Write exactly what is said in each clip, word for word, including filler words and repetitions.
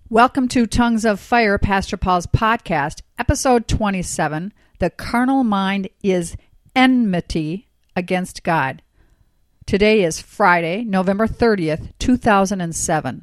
Welcome to Tongues of Fire, Pastor Paul's podcast, episode twenty-seven. The carnal mind is enmity against God. Today is Friday, November thirtieth, two thousand seven.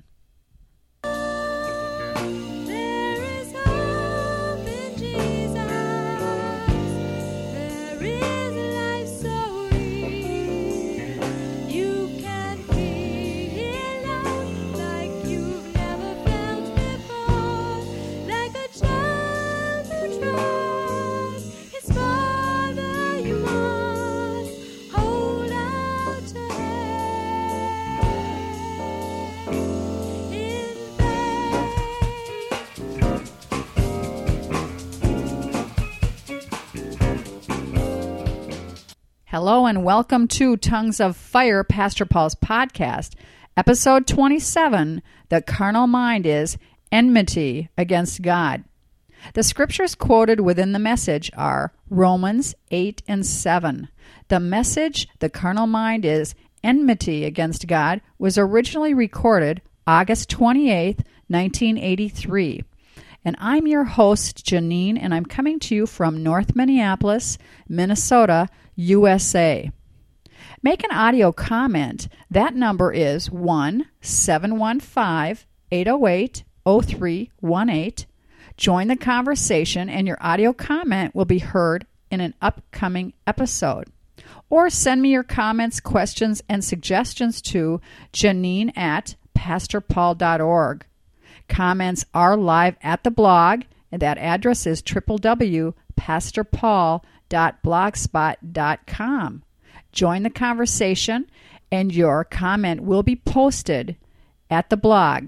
Hello and welcome to Tongues of Fire, Pastor Paul's podcast, episode twenty-seven. The carnal mind is enmity against God. The scriptures quoted within the message are Romans eight and seven. The message, the carnal mind is enmity against God, was originally recorded August twenty-eighth, nineteen eighty-three. And I'm your host, Janine, and I'm coming to you from North Minneapolis, Minnesota, U S A. Make an audio comment. That number is one seven one five, eight oh eight, oh three one eight. Join the conversation and your audio comment will be heard in an upcoming episode. Or send me your comments, questions, and suggestions to Janine at pastor paul dot org. Comments are live at the blog, and that address is w w w dot pastor paul dot blogspot dot com. Join the conversation, and your comment will be posted at the blog.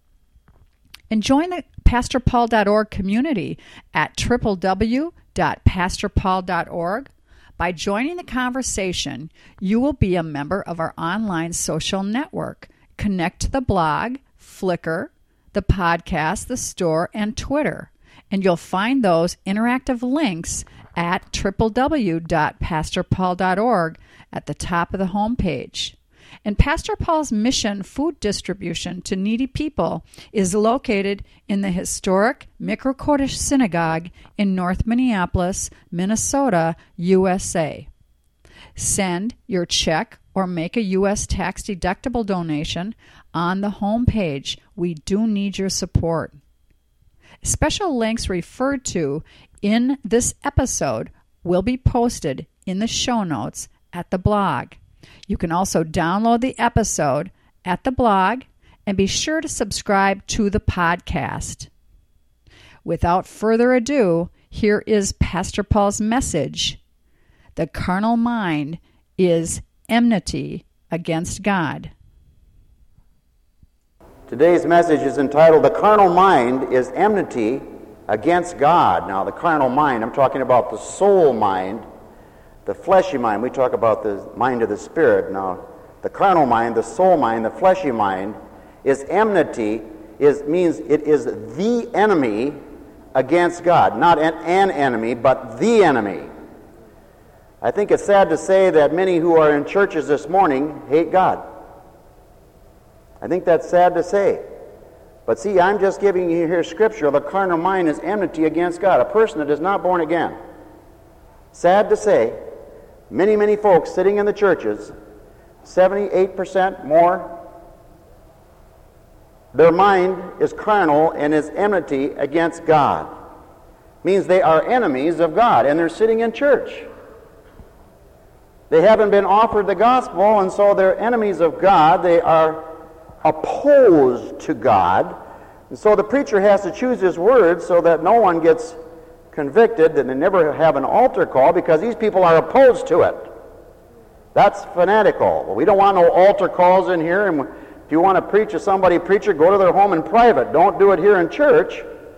And join the pastor paul dot org community at w w w dot pastor paul dot org. By joining the conversation, you will be a member of our online social network. Connect to the blog, Flickr, the podcast, the store, and Twitter. And you'll find those interactive links at w w w dot pastor paul dot org at the top of the homepage. And Pastor Paul's mission food distribution to needy people is located in the historic Mikra Kodesh Synagogue in North Minneapolis, Minnesota, U S A. Send your check or make a U S tax-deductible donation on the homepage. We do need your support. Special links referred to in this episode will be posted in the show notes at the blog. You can also download the episode at the blog and be sure to subscribe to the podcast. Without further ado, here is Pastor Paul's message. The carnal mind is enmity against God. Today's message is entitled, The Carnal Mind is Enmity Against God. Now, the carnal mind, I'm talking about the soul mind, the fleshy mind. We talk about the mind of the spirit. Now, the carnal mind, the soul mind, the fleshy mind is enmity, is, means it is the enemy against God. Not an, an enemy, but the enemy. I think it's sad to say that many who are in churches this morning hate God. I think that's sad to say. But see, I'm just giving you here scripture. The carnal mind is enmity against God. A person that is not born again. Sad to say, many, many folks sitting in the churches, seventy-eight percent more, their mind is carnal and is enmity against God. Means they are enemies of God, and they're sitting in church. They haven't been offered the gospel, and so they're enemies of God. They are opposed to God. And so the preacher has to choose his words so that no one gets convicted, and they never have an altar call because these people are opposed to it. That's fanatical. Well, we don't want no altar calls in here, and if you want to preach to somebody, preacher, go to their home in private. Don't do it here in church.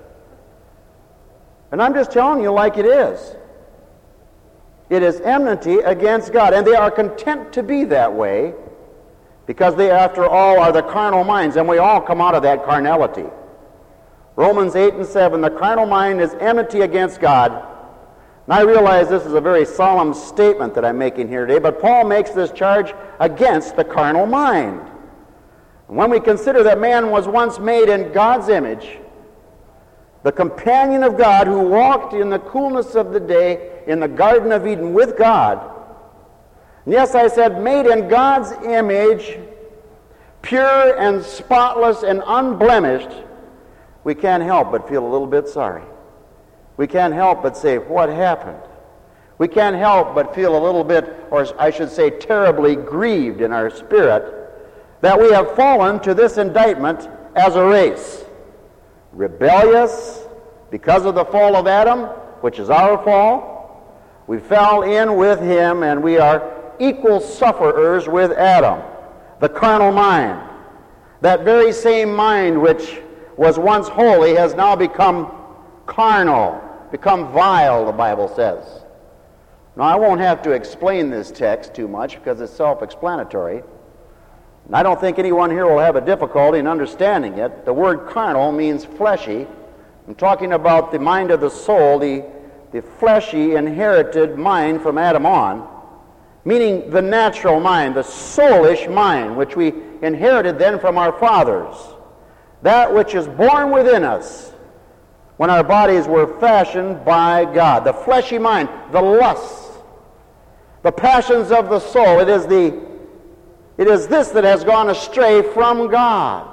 And I'm just telling you like it is. It is enmity against God, and they are content to be that way because they, after all, are the carnal minds, and we all come out of that carnality. Romans eight and seven, the carnal mind is enmity against God. And I realize this is a very solemn statement that I'm making here today, but Paul makes this charge against the carnal mind. And when we consider that man was once made in God's image, the companion of God who walked in the coolness of the day in the Garden of Eden with God, and yes, I said made in God's image, pure and spotless and unblemished, we can't help but feel a little bit sorry. We can't help but say, what happened? We can't help but feel a little bit, or I should say terribly grieved in our spirit, that we have fallen to this indictment as a race. Rebellious because of the fall of Adam, which is our fall. We fell in with him, and we are equal sufferers with Adam. The carnal mind, that very same mind which was once holy, has now become carnal, become vile, the Bible says. Now, I won't have to explain this text too much because it's self-explanatory. And I don't think anyone here will have a difficulty in understanding it. The word carnal means fleshy. I'm talking about the mind of the soul, the, the fleshy, inherited mind from Adam on, meaning the natural mind, the soulish mind, which we inherited then from our fathers. That which is born within us when our bodies were fashioned by God. The fleshy mind, the lusts, the passions of the soul. It is the It is this that has gone astray from God.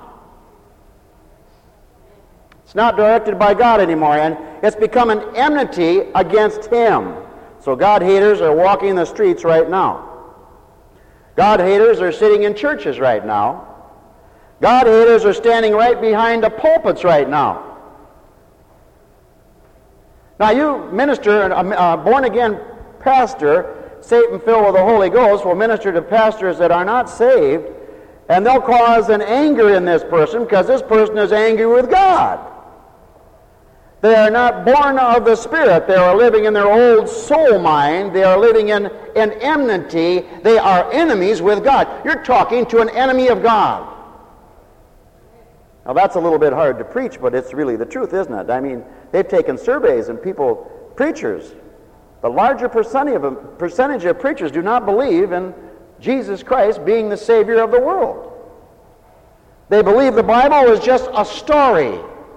It's not directed by God anymore, and it's become an enmity against him. So God haters are walking the streets right now. God haters are sitting in churches right now. God haters are standing right behind the pulpits right now. Now you minister, a born-again pastor, Satan-filled with the Holy Ghost, will minister to pastors that are not saved, and they'll cause an anger in this person because this person is angry with God. They are not born of the Spirit. They are living in their old soul mind. They are living in, in enmity. They are enemies with God. You're talking to an enemy of God. Now that's a little bit hard to preach, but it's really the truth, isn't it? I mean, they've taken surveys and people, preachers, the larger percentage of, percentage of preachers do not believe in Jesus Christ being the Savior of the world. They believe the Bible is just a story.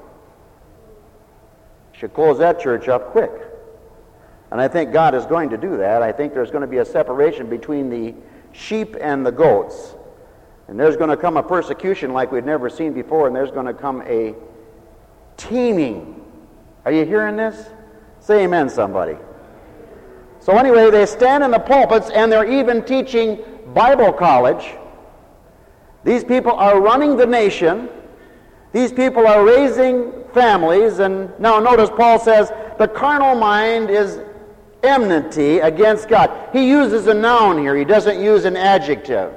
Should close that church up quick. And I think God is going to do that. I think there's going to be a separation between the sheep and the goats. And there's going to come a persecution like we've never seen before, and there's going to come a teeming. Are you hearing this? Say amen, somebody. So anyway, they stand in the pulpits and they're even teaching Bible college. These people are running the nation. These people are raising families. And now notice Paul says the carnal mind is enmity against God. He uses a noun here. He doesn't use an adjective.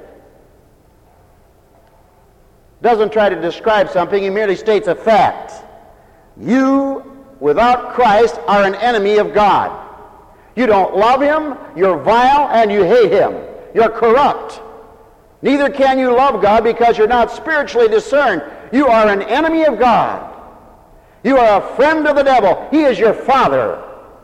Doesn't try to describe something. He merely states a fact. You, without Christ, are an enemy of God. You don't love him, you're vile, and you hate him. You're corrupt. Neither can you love God because you're not spiritually discerned. You are an enemy of God. You are a friend of the devil. He is your father.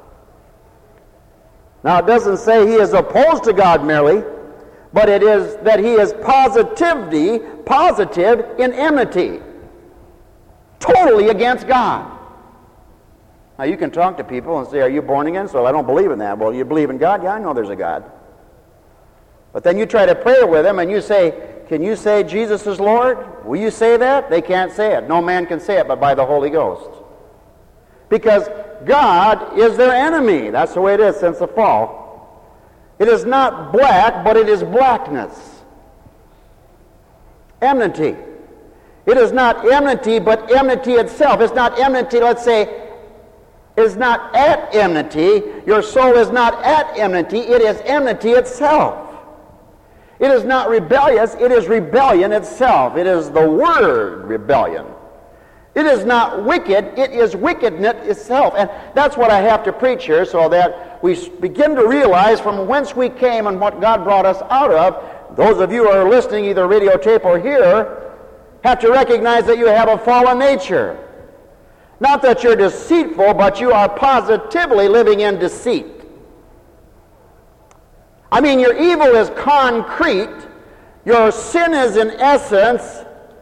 Now it doesn't say he is opposed to God merely, but it is that he is positivity, positive in enmity. Totally against God. Now, you can talk to people and say, are you born again? So I don't believe in that. Well, you believe in God? Yeah, I know there's a God. But then you try to pray with them and you say, can you say Jesus is Lord? Will you say that? They can't say it. No man can say it but by the Holy Ghost. Because God is their enemy. That's the way it is since the fall. It is not black, but it is blackness. Enmity. It is not enmity, but enmity itself. It's not enmity, let's say, is not at enmity. Your soul is not at enmity. It is enmity itself. It is not rebellious. It is rebellion itself. It is the word rebellion. It is not wicked. It is wickedness itself. And that's what I have to preach here, so that we begin to realize from whence we came and what God brought us out of. Those of you who are listening, either videotape or here, have to recognize that you have a fallen nature. Not that you're deceitful, but you are positively living in deceit. I mean, your evil is concrete. Your sin is, in essence,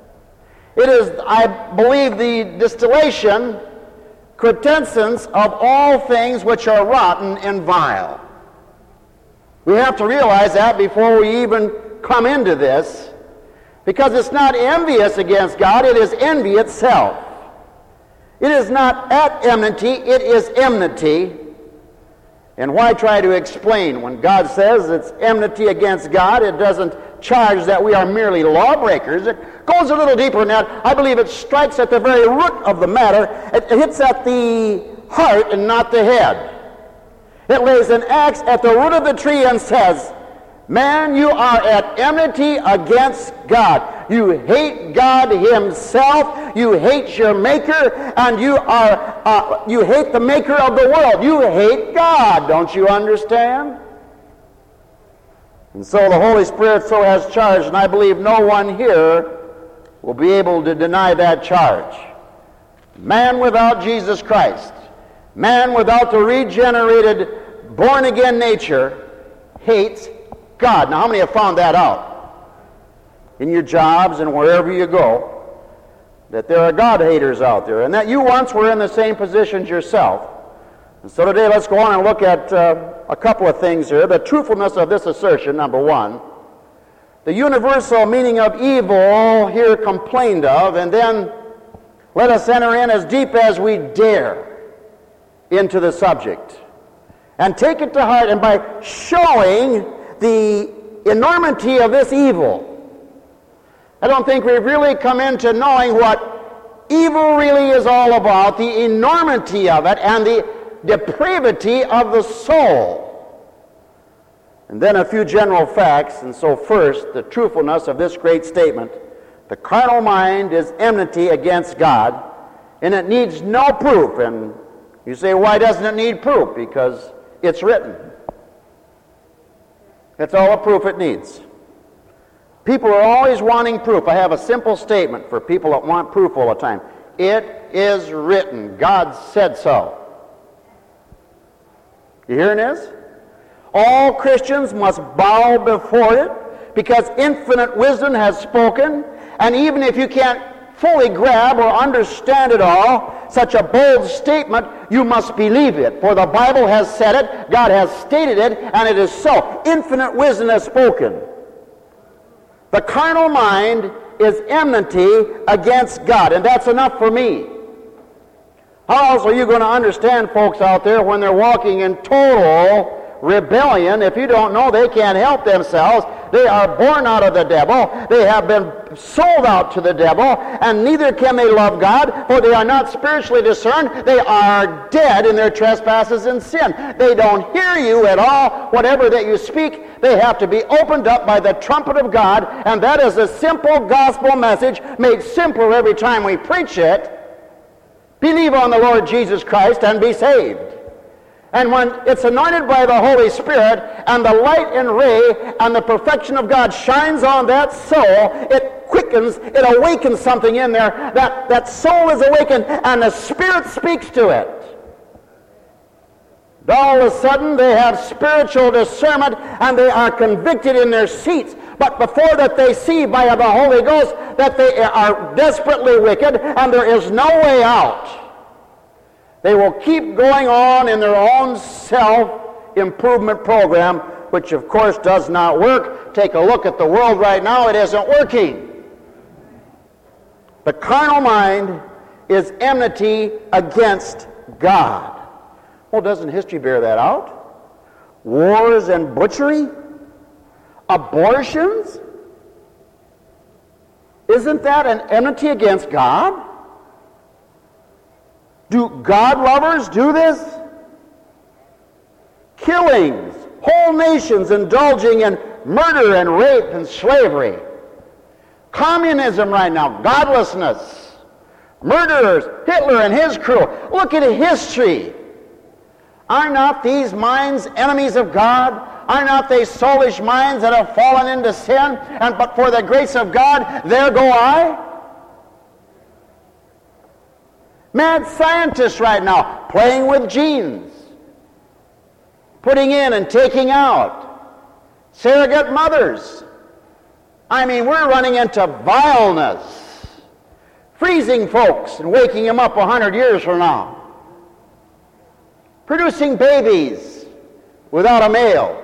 It is, I believe, the distillation, quintessence of all things which are rotten and vile. We have to realize that before we even come into this, because it's not envious against God, it is envy itself. It is not at enmity, it is enmity. And why try to explain? When God says it's enmity against God, it doesn't charge that we are merely lawbreakers. It goes a little deeper than that. I believe it strikes at the very root of the matter. It hits at the heart and not the head. It lays an axe at the root of the tree and says, man, you are at enmity against God. You hate God himself. You hate your maker, and you are uh, you hate the maker of the world. You hate God. Don't you understand? And so the Holy Spirit so has charged, and I believe no one here will be able to deny that charge. Man without Jesus Christ, man without the regenerated, born-again nature, hates God. Now, how many have found that out? In your jobs and wherever you go, that there are God-haters out there, and that you once were in the same positions yourself. And so today, let's go on and look at uh, a couple of things here. The truthfulness of this assertion, number one. The universal meaning of evil here complained of, and then let us enter in as deep as we dare into the subject and take it to heart, and by showing the enormity of this evil, I don't think we've really come into knowing what evil really is all about, the enormity of it, and the depravity of the soul. And then a few general facts. And so first, the truthfulness of this great statement. The carnal mind is enmity against God, and it needs no proof. And you say, why doesn't it need proof? Because it's written. That's all the proof it needs. People are always wanting proof. I have a simple statement for people that want proof all the time. It is written. God said so. You hearing this? All Christians must bow before it, because infinite wisdom has spoken, and even if you can't fully grab or understand it all, such a bold statement, you must believe it. For the Bible has said it, God has stated it, and it is so. Infinite wisdom has spoken. The carnal mind is enmity against God, and that's enough for me. How else are you going to understand folks out there when they're walking in total rebellion? If you don't know, they can't help themselves. They are born out of the devil. They have been sold out to the devil, and neither can they love God, for they are not spiritually discerned. They are dead in their trespasses and sin. They don't hear you at all. Whatever that you speak, they have to be opened up by the trumpet of God, and that is a simple gospel message made simpler every time we preach it. Believe on the Lord Jesus Christ and be saved. And when it's anointed by the Holy Spirit, and the light and ray and the perfection of God shines on that soul, it quickens, it awakens something in there. That, that soul is awakened, and the Spirit speaks to it. All of a sudden, they have spiritual discernment, and they are convicted in their seats. But before that, they see by the Holy Ghost that they are desperately wicked, and there is no way out. They will keep going on in their own self-improvement program, which of course does not work. Take a look at the world right now. It isn't working. The carnal mind is enmity against God. Well, doesn't history bear that out? Wars and butchery? Abortions? Isn't that an enmity against God? Do God lovers do this? Killings, whole nations indulging in murder and rape and slavery. Communism right now, godlessness, murderers, Hitler and his crew. Look at history. Are not these minds enemies of God? Are not they soulish minds that have fallen into sin? And but for the grace of God, there go I? Mad scientists right now playing with genes, putting in and taking out, surrogate mothers. I mean, we're running into vileness. freezing folks and waking them up a hundred years from now. Producing babies without a male.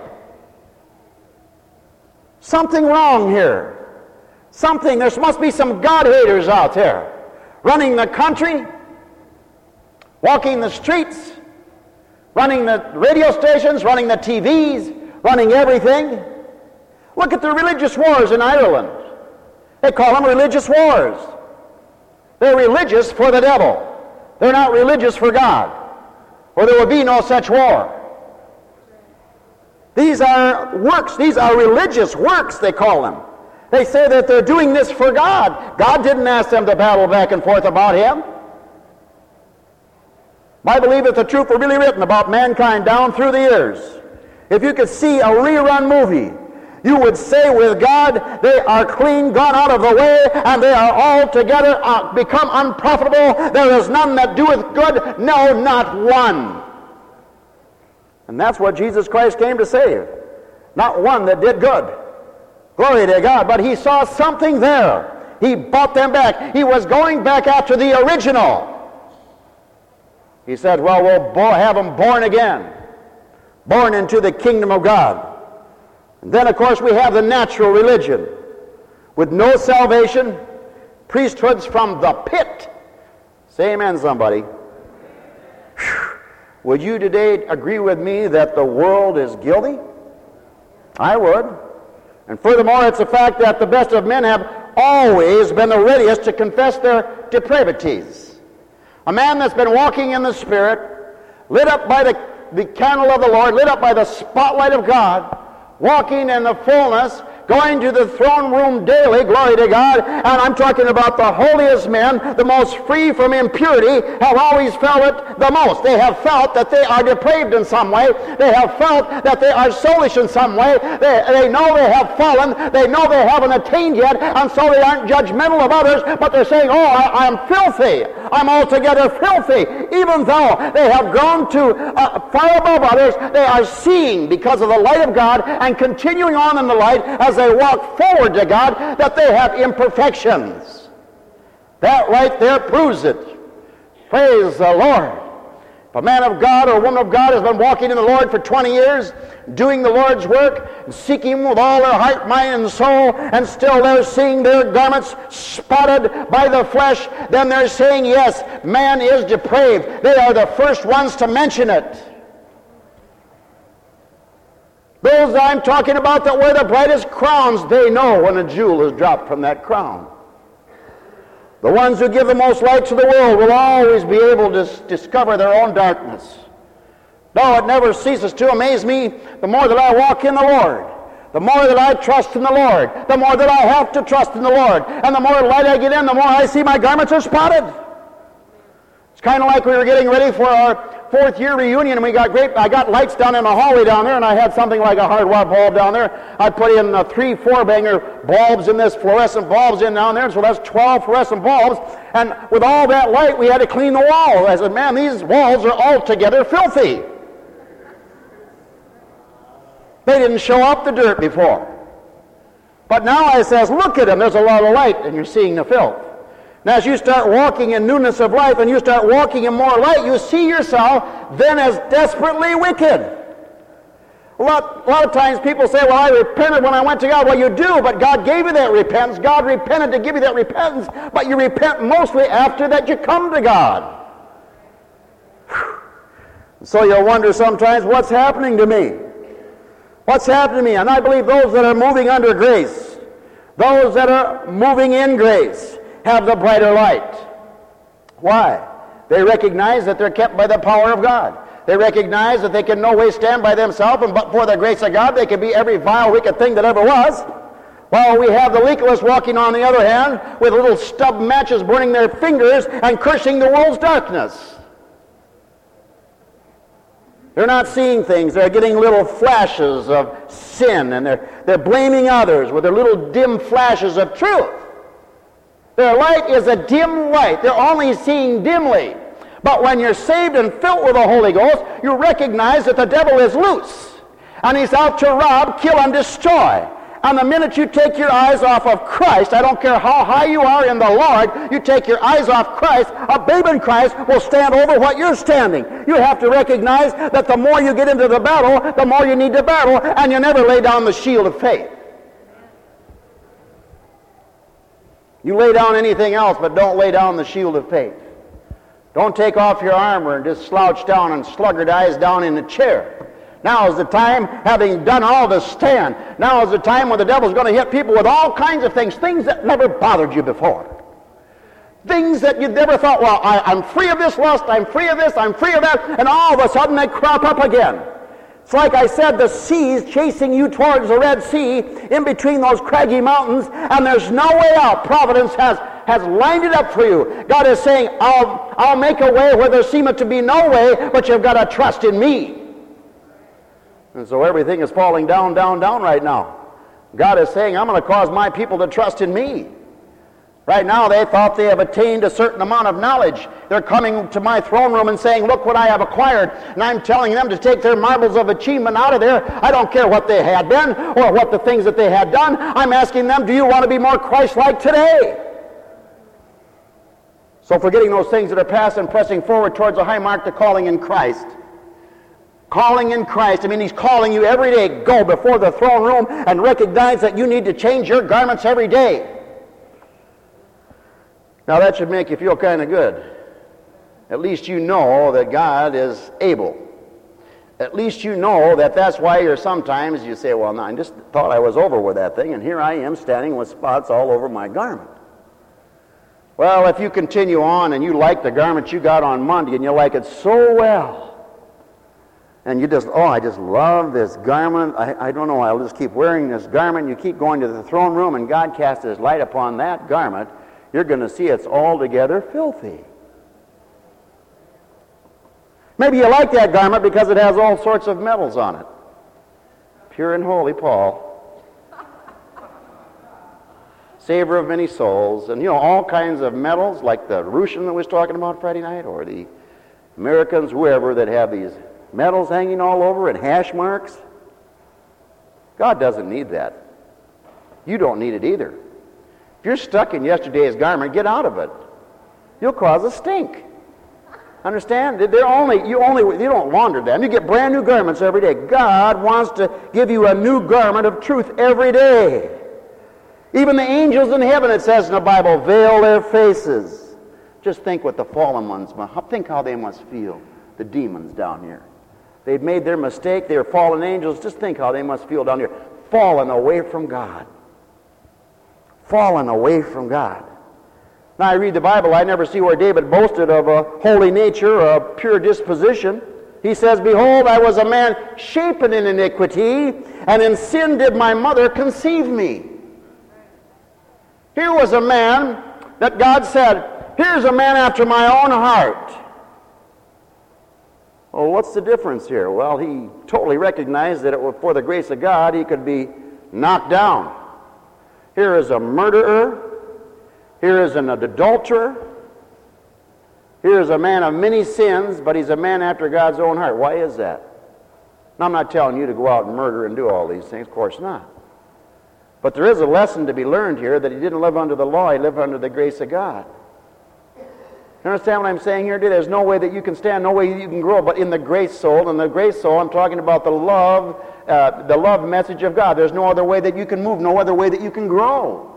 Something wrong here. Something, there must be some God-haters out there running the country, walking the streets, running the radio stations, running the T Vs, running everything. Look at the religious wars in Ireland. They call them religious wars. They're religious for the devil. They're not religious for God, or there would be no such war. These are works. These are religious works, they call them. They say that they're doing this for God. God didn't ask them to battle back and forth about Him. I believe that the truth were really written about mankind down through the years. If you could see a rerun movie, you would say with God, they are clean gone out of the way, and they are altogether uh, become unprofitable. There is none that doeth good, no, not one. And that's what Jesus Christ came to save. Not one that did good. Glory to God. But He saw something there. He bought them back. He was going back after the original. He said, well, we'll bo- have them born again. Born into the kingdom of God. And then, of course, we have the natural religion with no salvation, priesthoods from the pit. Say amen, somebody. Whew. Would you today agree with me that the world is guilty? I would. And furthermore, it's a fact that the best of men have always been the readiest to confess their depravities. A man that's been walking in the Spirit, lit up by the, the candle of the Lord, lit up by the spotlight of God, walking in the fullness, going to the throne room daily, glory to God, and I'm talking about the holiest men, the most free from impurity, have always felt it the most. They have felt that they are depraved in some way. They have felt that they are soulish in some way. They, they know they have fallen. They know they haven't attained yet, and so they aren't judgmental of others, but they're saying, oh, I, I'm filthy. I'm altogether filthy. Even though they have grown to uh, far above others, they are seeing because of the light of God and continuing on in the light as they walk forward to God that they have imperfections. That right there proves it. Praise the Lord. If a man of God or a woman of God has been walking in the Lord for twenty years, doing the Lord's work, and seeking Him with all their heart, mind, and soul, and still they're seeing their garments spotted by the flesh, then they're saying, yes, man is depraved. They are the first ones to mention it. Those I'm talking about that wear the brightest crowns, they know when a jewel is dropped from that crown. The ones who give the most light to the world will always be able to s- discover their own darkness. No, it never ceases to amaze me. The more that I walk in the Lord, the more that I trust in the Lord, the more that I have to trust in the Lord, and the more light I get in, the more I see my garments are spotted. It's kind of like we were getting ready for our fourth year reunion, and we got great, I got lights down in the hallway down there, and I had something like a hardwire bulb down there. I put in uh, three four-banger bulbs in this, fluorescent bulbs in down there, so that's twelve fluorescent bulbs, and with all that light, we had to clean the wall. I said, man, these walls are altogether filthy. They didn't show up the dirt before. But now I says, look at them, there's a lot of light, and you're seeing the filth. Now, as you start walking in newness of life and you start walking in more light, you see yourself then as desperately wicked. A lot, a lot of times people say, well, I repented when I went to God. Well, you do, but God gave you that repentance. God repented to give you that repentance, but you repent mostly after that you come to God. So you'll wonder sometimes, what's happening to me? What's happening to me? And I believe those that are moving under grace, those that are moving in grace, have the brighter light. Why? They recognize that they're kept by the power of God. They recognize that they can no way stand by themselves, and but for the grace of God, they can be every vile, wicked thing that ever was. While we have the legalists walking on the other hand, with little stub matches burning their fingers and cursing the world's darkness. They're not seeing things. They're getting little flashes of sin, and they're, they're blaming others with their little dim flashes of truth. Their light is a dim light. They're only seeing dimly. But when you're saved and filled with the Holy Ghost, you recognize that the devil is loose. And he's out to rob, kill, and destroy. And the minute you take your eyes off of Christ, I don't care how high you are in the Lord, you take your eyes off Christ, a babe in Christ will stand over what you're standing. You have to recognize that the more you get into the battle, the more you need to battle, and you never lay down the shield of faith. You lay down anything else, but don't lay down the shield of faith. Don't take off your armor and just slouch down and sluggardize down in the chair. Now is the time, having done all to stand. Now is the time when the devil's going to hit people with all kinds of things, things that never bothered you before. Things that you never thought, well, I, I'm free of this lust, I'm free of this, I'm free of that, and all of a sudden they crop up again. It's like I said, the sea's chasing you towards the Red Sea, in between those craggy mountains, and there's no way out. Providence has, has lined it up for you. God is saying, I'll, I'll make a way where there seemeth to be no way, but you've got to trust in me. And so everything is falling down, down, down right now. God is saying, I'm going to cause my people to trust in me. Right now they thought they have attained a certain amount of knowledge. They're coming to my throne room and saying, look what I have acquired. And I'm telling them to take their marbles of achievement out of there. I don't care what they had been or what the things that they had done. I'm asking them, do you want to be more Christ-like today? So forgetting those things that are past and pressing forward towards the high mark, the calling in Christ. Calling in Christ. I mean, he's calling you every day. Go before the throne room and recognize that you need to change your garments every day. Now that should make you feel kind of good. At least you know that God is able. At least you know that that's why you're sometimes you say, well, no, I just thought I was over with that thing, and here I am standing with spots all over my garment. Well, if you continue on and you like the garment you got on Monday and you like it so well, and you just, oh, I just love this garment. I, I don't know, I'll just keep wearing this garment. You keep going to the throne room and God casts his light upon that garment. You're going to see it's altogether filthy. Maybe you like that garment because it has all sorts of metals on it. Pure and holy Paul. Savor of many souls. And, you know, all kinds of metals like the Russian that was talking about Friday night, or the Americans, whoever, that have these metals hanging all over and hash marks. God doesn't need that. You don't need it either. If you're stuck in yesterday's garment, get out of it. You'll cause a stink. Understand? They're only you only you don't launder them. You get brand new garments every day. God wants to give you a new garment of truth every day. Even the angels in heaven, it says in the Bible, veil their faces. Just think what the fallen ones must. Think how they must feel. The demons down here. They've made their mistake. They're fallen angels. Just think how they must feel down here. Fallen away from God. Fallen away from God. Now I read the Bible, I never see where David boasted of a holy nature or a pure disposition. He says, behold, I was a man shapen in iniquity, and in sin did my mother conceive me. Here was a man that God said, here's a man after my own heart. Well, what's the difference here? Well, he totally recognized that it was for the grace of God he could be knocked down. Here is a murderer. Here is an adulterer. Here is a man of many sins, but he's a man after God's own heart. Why is that? Now, I'm not telling you to go out and murder and do all these things. Of course not. But there is a lesson to be learned here that he didn't live under the law. He lived under the grace of God. You understand what I'm saying here today? There's no way that you can stand, no way you can grow, but in the grace soul. And the grace soul, I'm talking about the love, uh, the love message of God. There's no other way that you can move, no other way that you can grow.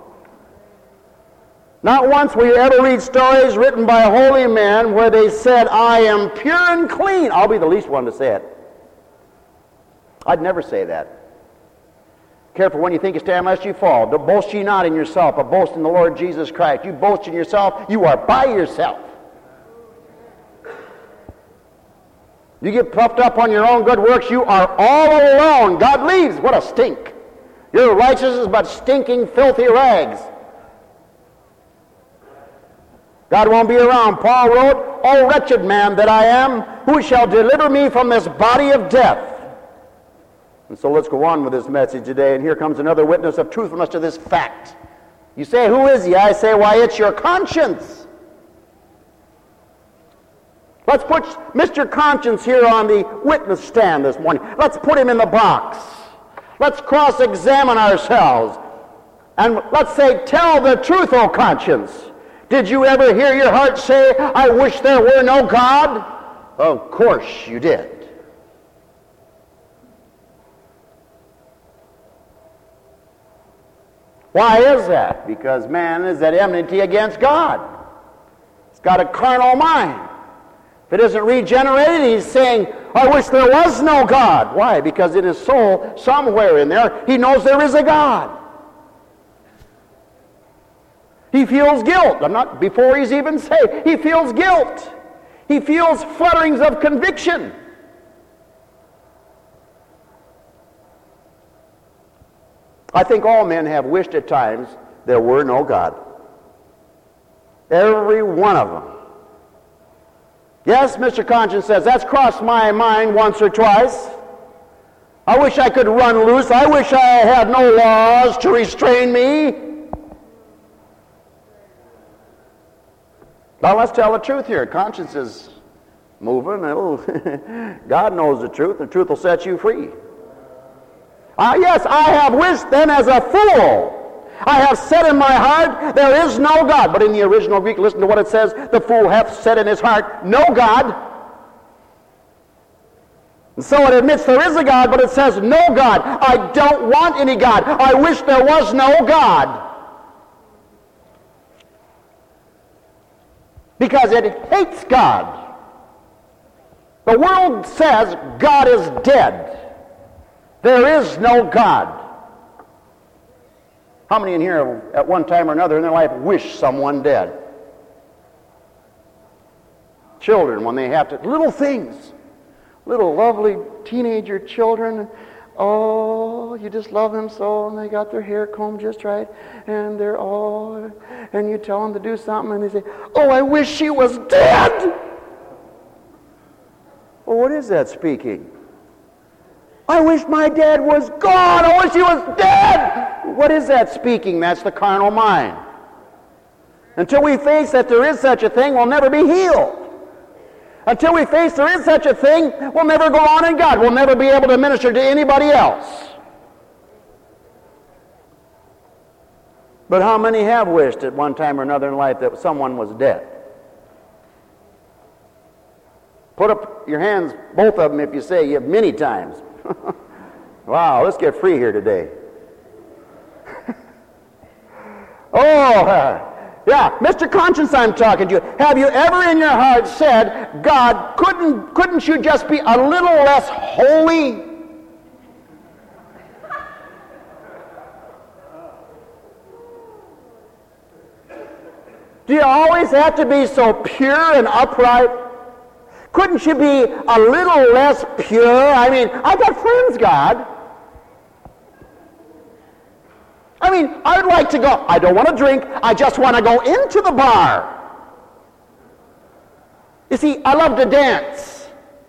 Not once will you ever read stories written by holy men where they said, I am pure and clean. I'll be the least one to say it. I'd never say that. Careful when you think you stand lest you fall. Don't boast ye not in yourself, but boast in the Lord Jesus Christ. You boast in yourself, you are by yourself. You get puffed up on your own good works, you are all alone. God leaves. What a stink. Your righteousness is but stinking, filthy rags. God won't be around. Paul wrote, O wretched man that I am, who shall deliver me from this body of death? And so let's go on with this message today, and here comes another witness of truthfulness to this fact. You say, who is he? I say, why, it's your conscience. Let's put Mister Conscience here on the witness stand this morning. Let's put him in the box. let's cross-examine ourselves. And let's say, tell the truth, O conscience. Did you ever hear your heart say, I wish there were no God? Of course you did. Why is that? Because man is at enmity against God. He's got a carnal mind. If it isn't regenerated, he's saying, I wish there was no God. Why? Because in his soul, somewhere in there, he knows there is a God. He feels guilt. I'm not, before he's even saved, he feels guilt. He feels flutterings of conviction. I think all men have wished at times there were no God. Every one of them. Yes, Mister Conscience says, that's crossed my mind once or twice. I wish I could run loose. I wish I had no laws to restrain me. Now let's tell the truth here. Conscience is moving. It'll God knows the truth. The truth will set you free. Ah, yes, I have wished then as a fool. I have said in my heart, there is no God. But in the original Greek, listen to what it says. The fool hath said in his heart, no God. And so it admits there is a God, but it says no God. I don't want any God. I wish there was no God. Because it hates God. The world says God is dead. There is no God. How many in here at one time or another in their life wish someone dead? Children, when they have to, little things, little lovely teenager children, oh, you just love them so, and they got their hair combed just right, and they're all, and you tell them to do something, and they say, oh, I wish she was dead. Well, what is that speaking? I wish my dad was gone. I wish he was dead. What is that speaking? That's the carnal mind. Until we face that there is such a thing, we'll never be healed. Until we face there is such a thing, we'll never go on in God. We'll never be able to minister to anybody else. But how many have wished at one time or another in life that someone was dead? Put up your hands, both of them, if you say you have many times. Wow, let's get free here today. oh, uh, yeah, Mister Conscience, I'm talking to you. Have you ever in your heart said, God, couldn't, couldn't you just be a little less holy? Do you always have to be so pure and upright? Couldn't you be a little less pure? I mean, I got friends, God. I mean, I'd like to go. I don't want to drink. I just want to go into the bar. You see, I love to dance.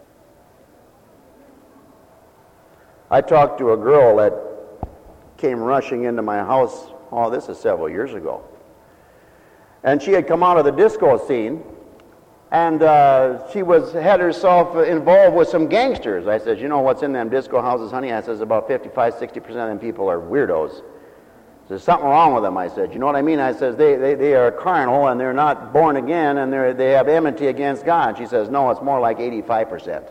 I talked to a girl that came rushing into my house. Oh, this is several years ago. And she had come out of the disco scene. And uh, she was had herself involved with some gangsters. I said, you know what's in them disco houses, honey? I says, about fifty-five, sixty percent of them people are weirdos. There's something wrong with them, I said. You know what I mean? I says, they, they, they are carnal, and they're not born again, and they they have enmity against God. She says, no, it's more like eighty-five percent.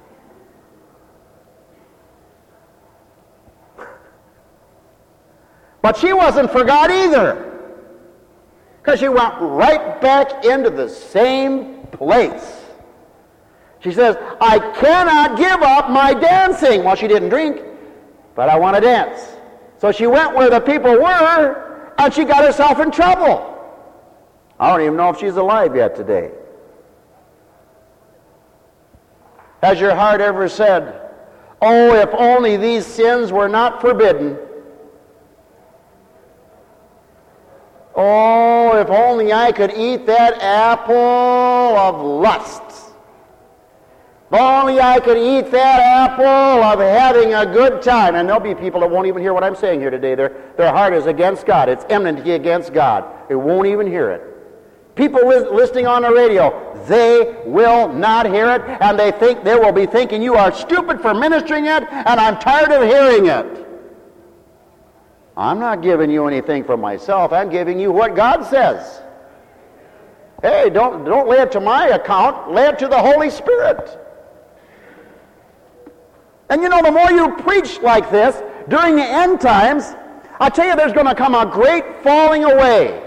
But she wasn't for God either. Because she went right back into the same place. She says, I cannot give up my dancing. Well, she didn't drink, but I want to dance. So she went where the people were, and she got herself in trouble. I don't even know if she's alive yet today. Has your heart ever said, oh, if only these sins were not forbidden? Oh, if only I could eat that apple of lust. If only I could eat that apple of having a good time. And there'll be people that won't even hear what I'm saying here today. Their, their heart is against God. It's enmity against God. They won't even hear it. People li- listening on the radio, they will not hear it, and they think they will be thinking you are stupid for ministering it, and I'm tired of hearing it. I'm not giving you anything from myself. I'm giving you what God says. Hey, don't, don't lay it to my account. Lay it to the Holy Spirit. And you know, the more you preach like this during the end times, I tell you, there's going to come a great falling away.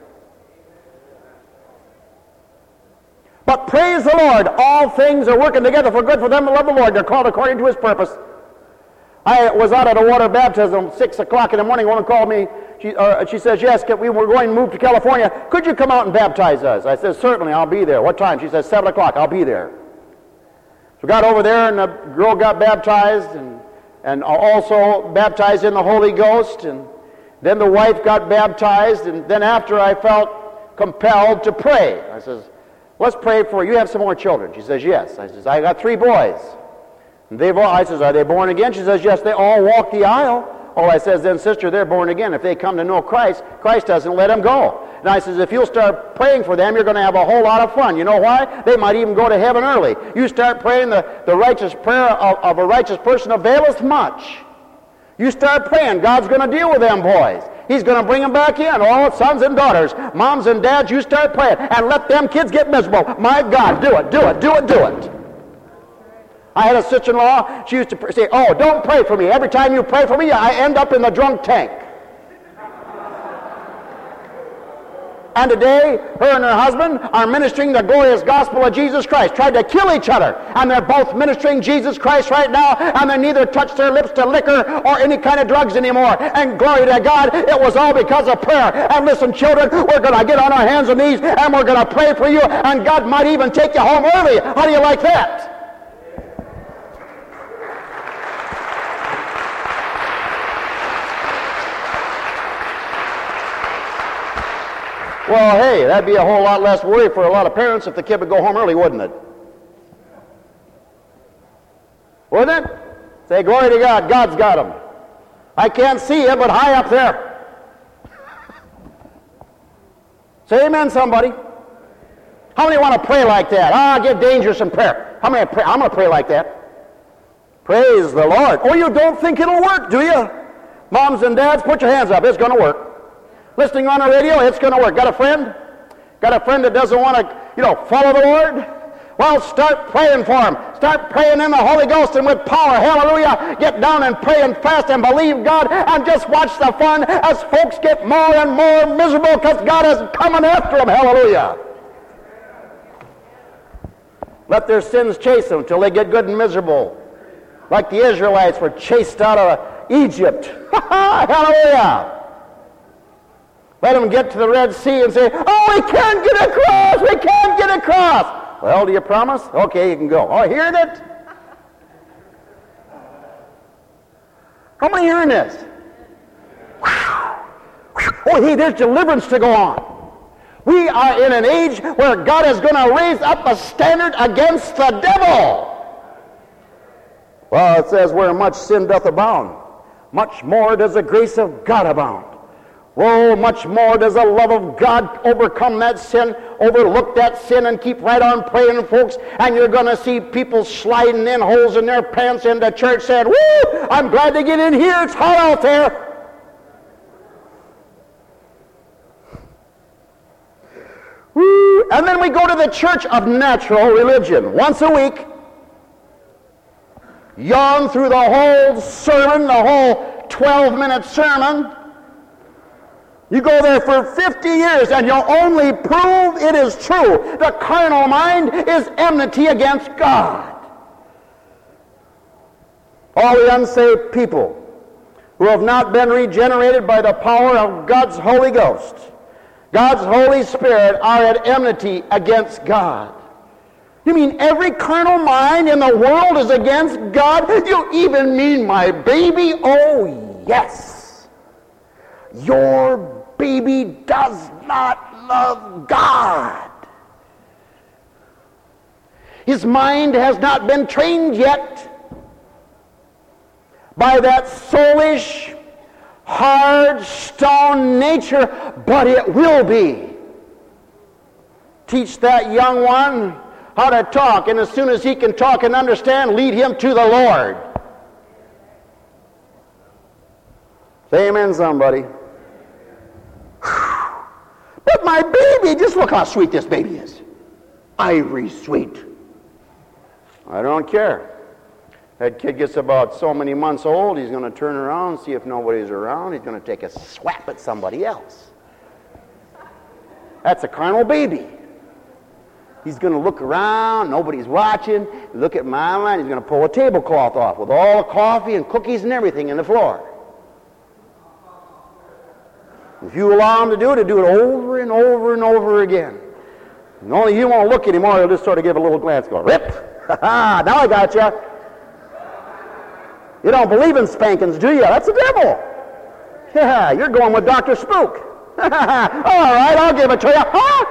But praise the Lord, all things are working together for good for them that love the Lord. They're called according to His purpose. I was out at a water baptism, six o'clock in the morning. A woman called me. She, uh, she says, yes, can, we were going to move to California. Could you come out and baptize us? I said, certainly, I'll be there. What time? She says, seven o'clock, I'll be there. So we got over there, and the girl got baptized, and, and also baptized in the Holy Ghost, and then the wife got baptized, and then after I felt compelled to pray. I says, let's pray for you. You have some more children. She says, yes. I says, I got three boys. And they've all, I says, are they born again? She says, yes, they all walk the aisle. Oh, I says, then sister, they're born again. If they come to know Christ, Christ doesn't let them go. And I says, if you'll start praying for them, you're going to have a whole lot of fun. You know why? They might even go to heaven early. You start praying, the, the righteous prayer of, of a righteous person availeth much. You start praying, God's going to deal with them boys. He's going to bring them back in. All sons and daughters, moms and dads, you start praying and let them kids get miserable. My God, do it, do it, do it, do it. I had a sister-in-law, she used to say, oh, don't pray for me. Every time you pray for me, I end up in the drunk tank. And today, her and her husband are ministering the glorious gospel of Jesus Christ. Tried to kill each other. And they're both ministering Jesus Christ right now. And they neither touch their lips to liquor or any kind of drugs anymore. And glory to God, it was all because of prayer. And listen, children, we're going to get on our hands and knees and we're going to pray for you. And God might even take you home early. How do you like that? Well, hey, that'd be a whole lot less worry for a lot of parents if the kid would go home early, wouldn't it? Wouldn't it? Say, glory to God, God's got him. I can't see him, but high up there. Say amen, somebody. How many want to pray like that? Ah, get dangerous in prayer. How many pray? I'm going to pray like that. Praise the Lord. Oh, you don't think it'll work, do you? Moms and dads, put your hands up. It's going to work. Listening on the radio, it's going to work. Got a friend? Got a friend that doesn't want to, you know, follow the Lord? Well, start praying for him. Start praying in the Holy Ghost and with power. Hallelujah. Get down and pray and fast and believe God and just watch the fun as folks get more and more miserable because God is coming after them. Hallelujah. Let their sins chase them till they get good and miserable. Like the Israelites were chased out of Egypt. Hallelujah. Let them get to the Red Sea and say, oh, we can't get across, we can't get across. Well, do you promise? Okay, you can go. Oh, hear that? How many hearing this? Wow. Oh, hey, there's deliverance to go on. We are in an age where God is going to raise up a standard against the devil. Well, it says, where much sin doth abound, much more does the grace of God abound. Oh, much more does the love of God overcome that sin, overlook that sin, and keep right on praying, folks. And you're going to see people sliding in holes in their pants into church saying, woo, I'm glad to get in here. It's hot out there. Woo. And then we go to the church of natural religion once a week. Yawn through the whole sermon, the whole twelve-minute sermon. You go there for fifty years and you'll only prove it is true. The carnal mind is enmity against God. All the unsaved people who have not been regenerated by the power of God's Holy Ghost, God's Holy Spirit, are at enmity against God. You mean every carnal mind in the world is against God? You even mean my baby? Oh, yes. Your baby does not love God. His mind has not been trained yet by that soulish, hard, stone nature, but it will be. Teach that young one how to talk, and as soon as he can talk and understand, lead him to the Lord. Say amen, somebody. But my baby, just look how sweet this baby is. Ivory sweet. I don't care. That kid gets about so many months old, he's going to turn around, see if nobody's around. He's going to take a swap at somebody else. That's a carnal baby. He's going to look around, nobody's watching. Look at mama, and he's going to pull a tablecloth off with all the coffee and cookies and everything in the floor. If you allow him to do it, he'll do it over and over and over again. And only you won't look anymore, he'll just sort of give a little glance, go, rip! Ha ha! Now I got you. You don't believe in spankings, do you? That's the devil. Yeah, you're going with Doctor Spook. All right, I'll give it to you. Huh?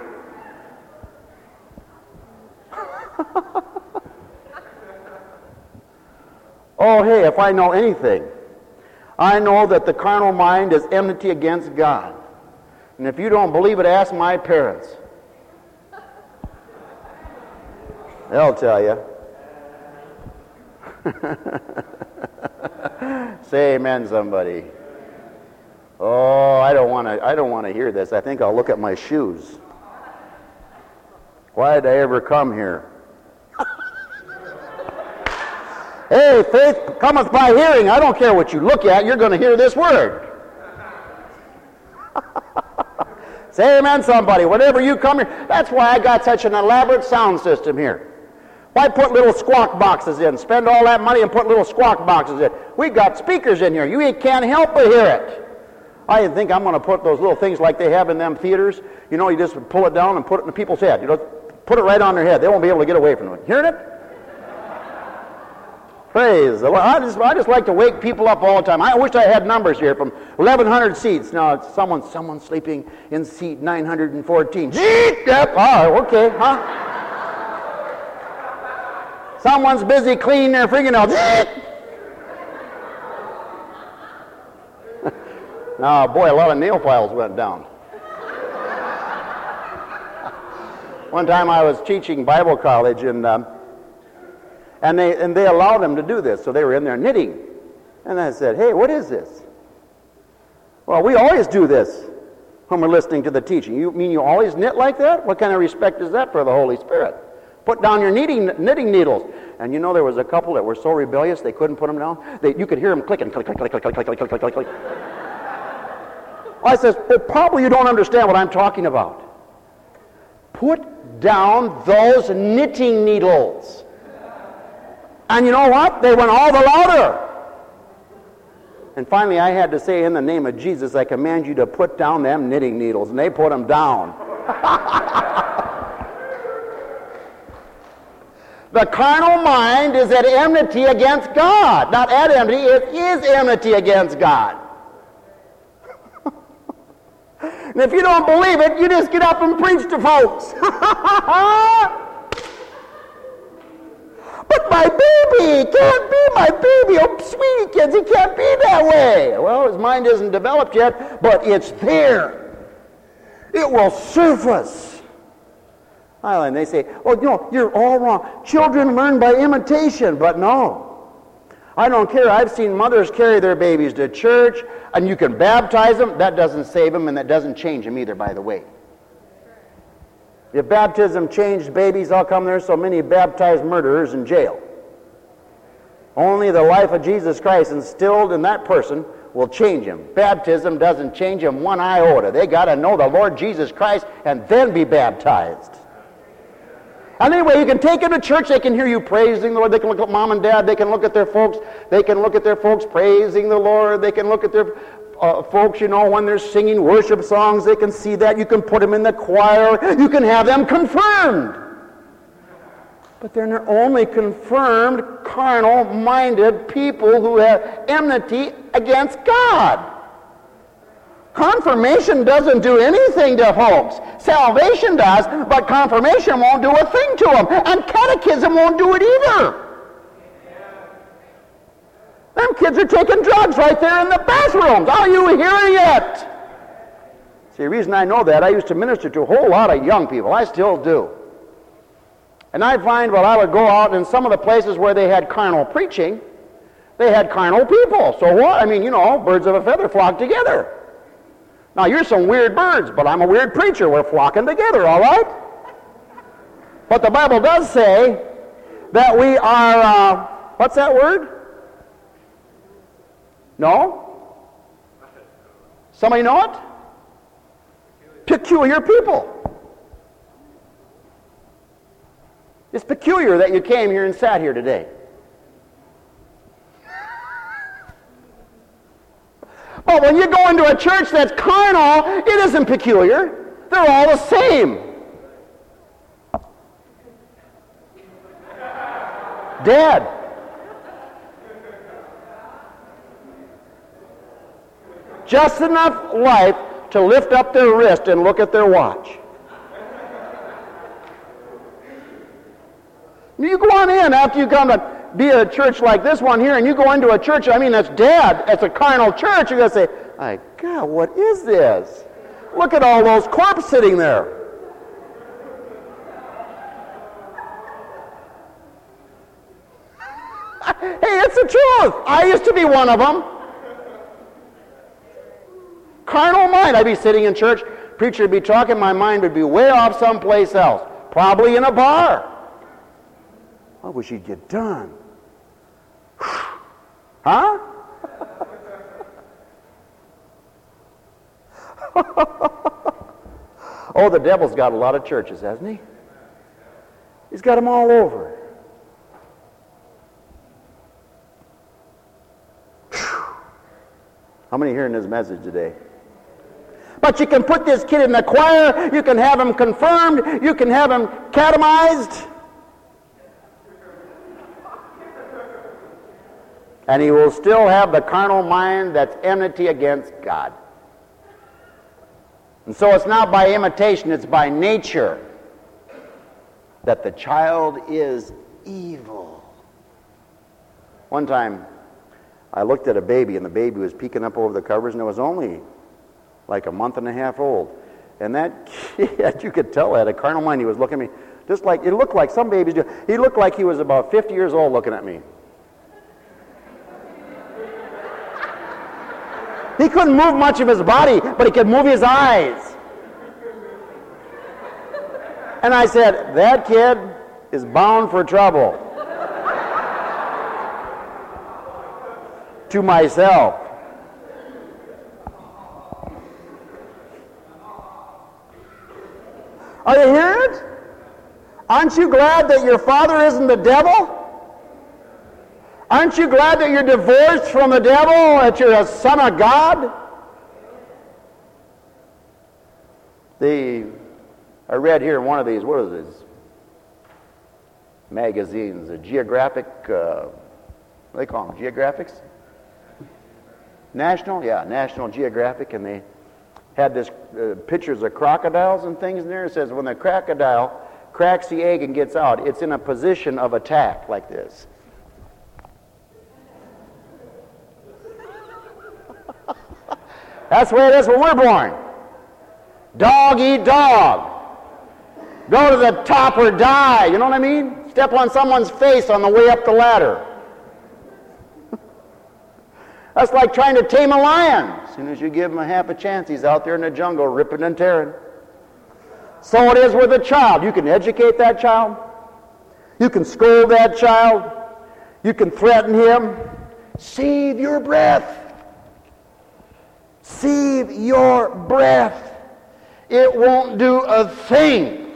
Oh, hey, if I know anything, I know that the carnal mind is enmity against God. And if you don't believe it, ask my parents. They'll tell you. Say amen, somebody. Oh, I don't want to. I don't want to hear this. I think I'll look at my shoes. Why did I ever come here? Hey, faith cometh by hearing. I don't care what you look at. You're going to hear this word. Say amen, somebody. Whenever you come here, that's why I got such an elaborate sound system here. Why put little squawk boxes in? Spend all that money and put little squawk boxes in. We've got speakers in here. You can't help but hear it. I didn't think I'm going to put those little things like they have in them theaters. You know, you just pull it down and put it in the people's head. You know, put it right on their head. They won't be able to get away from it. Hearing it? Praise the Lord. I just, I just like to wake people up all the time. I wish I had numbers here from eleven hundred seats. Now, it's someone, someone sleeping in seat nine hundred fourteen. Yep. Oh, okay, huh? Someone's busy cleaning their fingernails. Oh, boy, a lot of nail files went down. One time I was teaching Bible college, and um, and they and they allowed them to do this, so they were in there knitting. And I said, hey, what is this? Well, we always do this when we're listening to the teaching. You mean you always knit like that? What kind of respect is that for the Holy Spirit? Put down your knitting, knitting needles. And you know, there was a couple that were so rebellious they couldn't put them down. They, you could hear them clicking, click, click, click, click, click, click, click, click, click, click. I says, well, probably you don't understand what I'm talking about. Put down those knitting needles. And you know what? They went all the louder. And finally I had to say, in the name of Jesus, I command you to put down them knitting needles. And they put them down. The carnal mind is at enmity against God. Not at enmity, it is enmity against God. And if you don't believe it, you just get up and preach to folks. But my baby can't be my baby. Oh, sweetie kids, he can't be that way. Well, his mind isn't developed yet, but it's there. It will surface. Well, and they say, oh, no, you're all wrong. Children learn by imitation, but no. I don't care. I've seen mothers carry their babies to church, and you can baptize them. That doesn't save them, and that doesn't change them either, by the way. If baptism changed babies, how come there's so many baptized murderers in jail? Only the life of Jesus Christ instilled in that person will change him. Baptism doesn't change them one iota. They got to know the Lord Jesus Christ and then be baptized. And anyway, you can take them to church. They can hear you praising the Lord. They can look at mom and dad. They can look at their folks. They can look at their folks praising the Lord. They can look at their uh, folks, you know, when they're singing worship songs. They can see that. You can put them in the choir. You can have them confirmed. But they're only confirmed, carnal-minded people who have enmity against God. Confirmation doesn't do anything to folks. Salvation does, but confirmation won't do a thing to them. And catechism won't do it either. Them kids are taking drugs right there in the bathrooms. Are you hearing it? See, the reason I know that, I used to minister to a whole lot of young people. I still do. And I find, well, I would go out in some of the places where they had carnal preaching, They had carnal people. So what? I mean, you know, birds of a feather flock together. Now, you're some weird birds, but I'm a weird preacher. We're flocking together, all right? But the Bible does say that we are, uh, what's that word? No? Somebody know it? Peculiar people. It's peculiar that you came here and sat here today. But when you go into a church that's carnal, it isn't peculiar. They're all the same. Dead. Just enough life to lift up their wrist and look at their watch. You go on in after you come to be a church like this one here, and you go into a church, I mean, that's dead. It's a carnal church. You're going to say, my God, what is this? Look at all those corpses sitting there. Hey, it's the truth. I used to be one of them. Carnal mind. I'd be sitting in church, preacher would be talking, my mind would be way off someplace else, probably in a bar. I wish he'd get done. Huh? Oh, the devil's got a lot of churches, hasn't he? He's got them all over. How many are hearing this message today? But you can put this kid in the choir, you can have him confirmed, you can have him catemized, and he will still have the carnal mind that's enmity against God. And so it's not by imitation, it's by nature that the child is evil. One time, I looked at a baby, and the baby was peeking up over the covers, and it was only like a month and a half old. And that kid, you could tell, had a carnal mind. He was looking at me, just like, it looked like some babies do. He looked like he was about fifty years old looking at me. He couldn't move much of his body, but he could move his eyes. And I said, that kid is bound for trouble. To myself. Are you hearing it? Aren't you glad that your father isn't the devil? Aren't you glad that you're divorced from the devil, that you're a son of God? The, I read here in one of these, what is this? Magazines, a geographic, uh, what do they call them, geographics? National? Yeah, National Geographic, and they had this uh, pictures of crocodiles and things in there. It says when the crocodile cracks the egg and gets out, it's in a position of attack like this. That's the way it is when we're born. Dog eat dog. Go to the top or die. You know what I mean? Step on someone's face on the way up the ladder. That's like trying to tame a lion. As soon as you give him a half a chance, he's out there in the jungle ripping and tearing. So it is with a child. You can educate that child. You can scold that child. You can threaten him. Save your breath. Save your breath. It won't do a thing.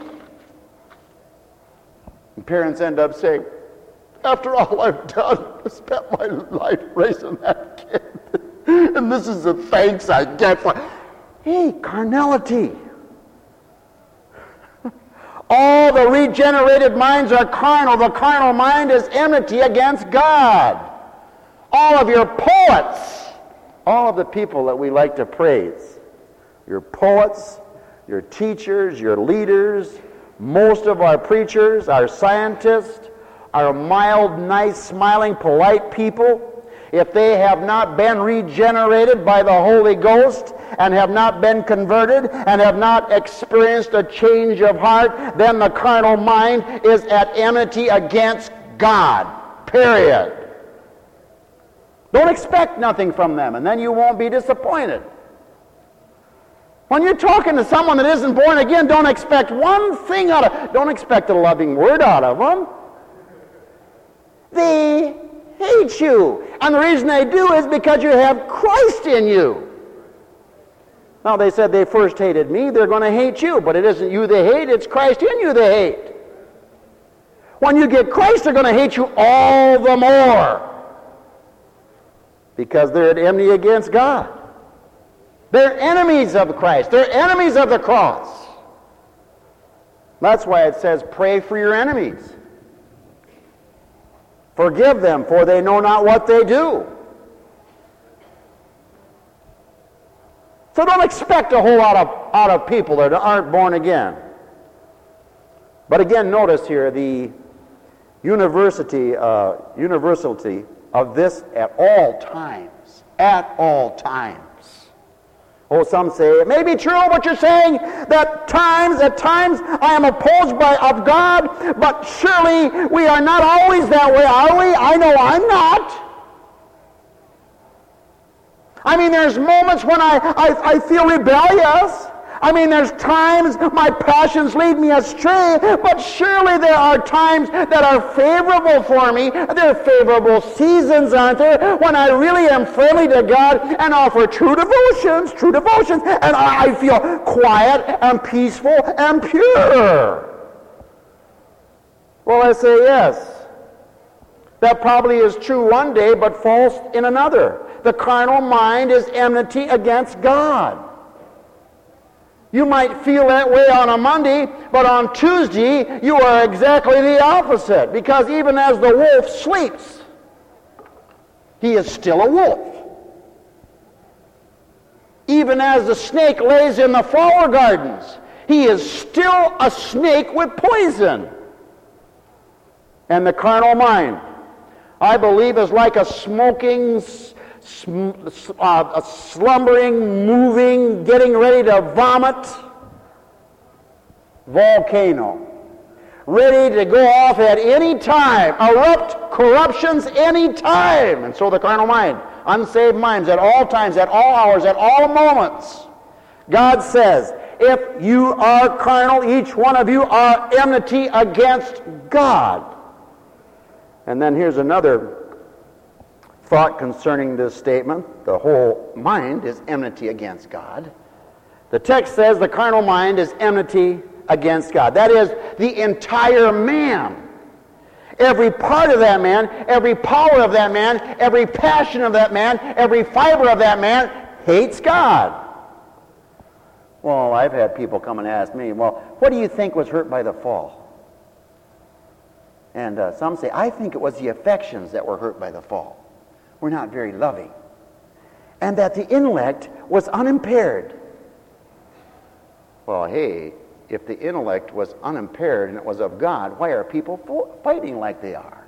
And parents end up saying, after all I've done, I spent my life raising that kid. And this is the thanks I get for. Hey, carnality. All the regenerated minds are carnal. The carnal mind is enmity against God. All of your poets, all of the people that we like to praise, your poets, your teachers, your leaders, most of our preachers, our scientists, our mild, nice, smiling, polite people, if they have not been regenerated by the Holy Ghost and have not been converted and have not experienced a change of heart, then the carnal mind is at enmity against God. Period. Don't expect nothing from them, and then you won't be disappointed. When you're talking to someone that isn't born again, don't expect one thing out of, don't expect a loving word out of them. They hate you. And the reason they do is because you have Christ in you. Now, they said they first hated me, they're going to hate you, but it isn't you they hate, it's Christ in you they hate. When you get Christ, they're going to hate you all the more. Because they're at enmity against God. They're enemies of Christ. They're enemies of the cross. That's why it says, pray for your enemies. Forgive them, for they know not what they do. So don't expect a whole lot of, out of people that aren't born again. But again, notice here the university, uh, universality of this at all times. At all times. Oh, some say, it may be true what you're saying, that times, at times I am opposed by of God, but surely we are not always that way, are we? I know I'm not. I mean, there's moments when I, I, I feel rebellious. I mean, there's times my passions lead me astray, but surely there are times that are favorable for me. There are favorable seasons, aren't there, when I really am friendly to God and offer true devotions, true devotions, and I feel quiet and peaceful and pure. Well, I say yes. That probably is true one day, but false in another. The carnal mind is enmity against God. You might feel that way on a Monday, but on Tuesday you are exactly the opposite. Because even as the wolf sleeps, he is still a wolf. Even as the snake lays in the flower gardens, he is still a snake with poison. And the carnal mind, I believe, is like a smoking, sm- uh, a slumbering, moving, getting ready to vomit volcano. Ready to go off at any time, erupt corruptions any time. And so the carnal mind, unsaved minds at all times, at all hours, at all moments. God says, if you are carnal, each one of you are enmity against God. And then here's another thought concerning this statement. The whole mind is enmity against God. The text says the carnal mind is enmity against God. That is, the entire man. Every part of that man, every power of that man, every passion of that man, every fiber of that man hates God. Well, I've had people come and ask me, well, what do you think was hurt by the fall? And uh, some say, I think it was the affections that were hurt by the fall. We're not very loving. And that the intellect was unimpaired. Well, hey, if the intellect was unimpaired and it was of God, why are people fo- fighting like they are?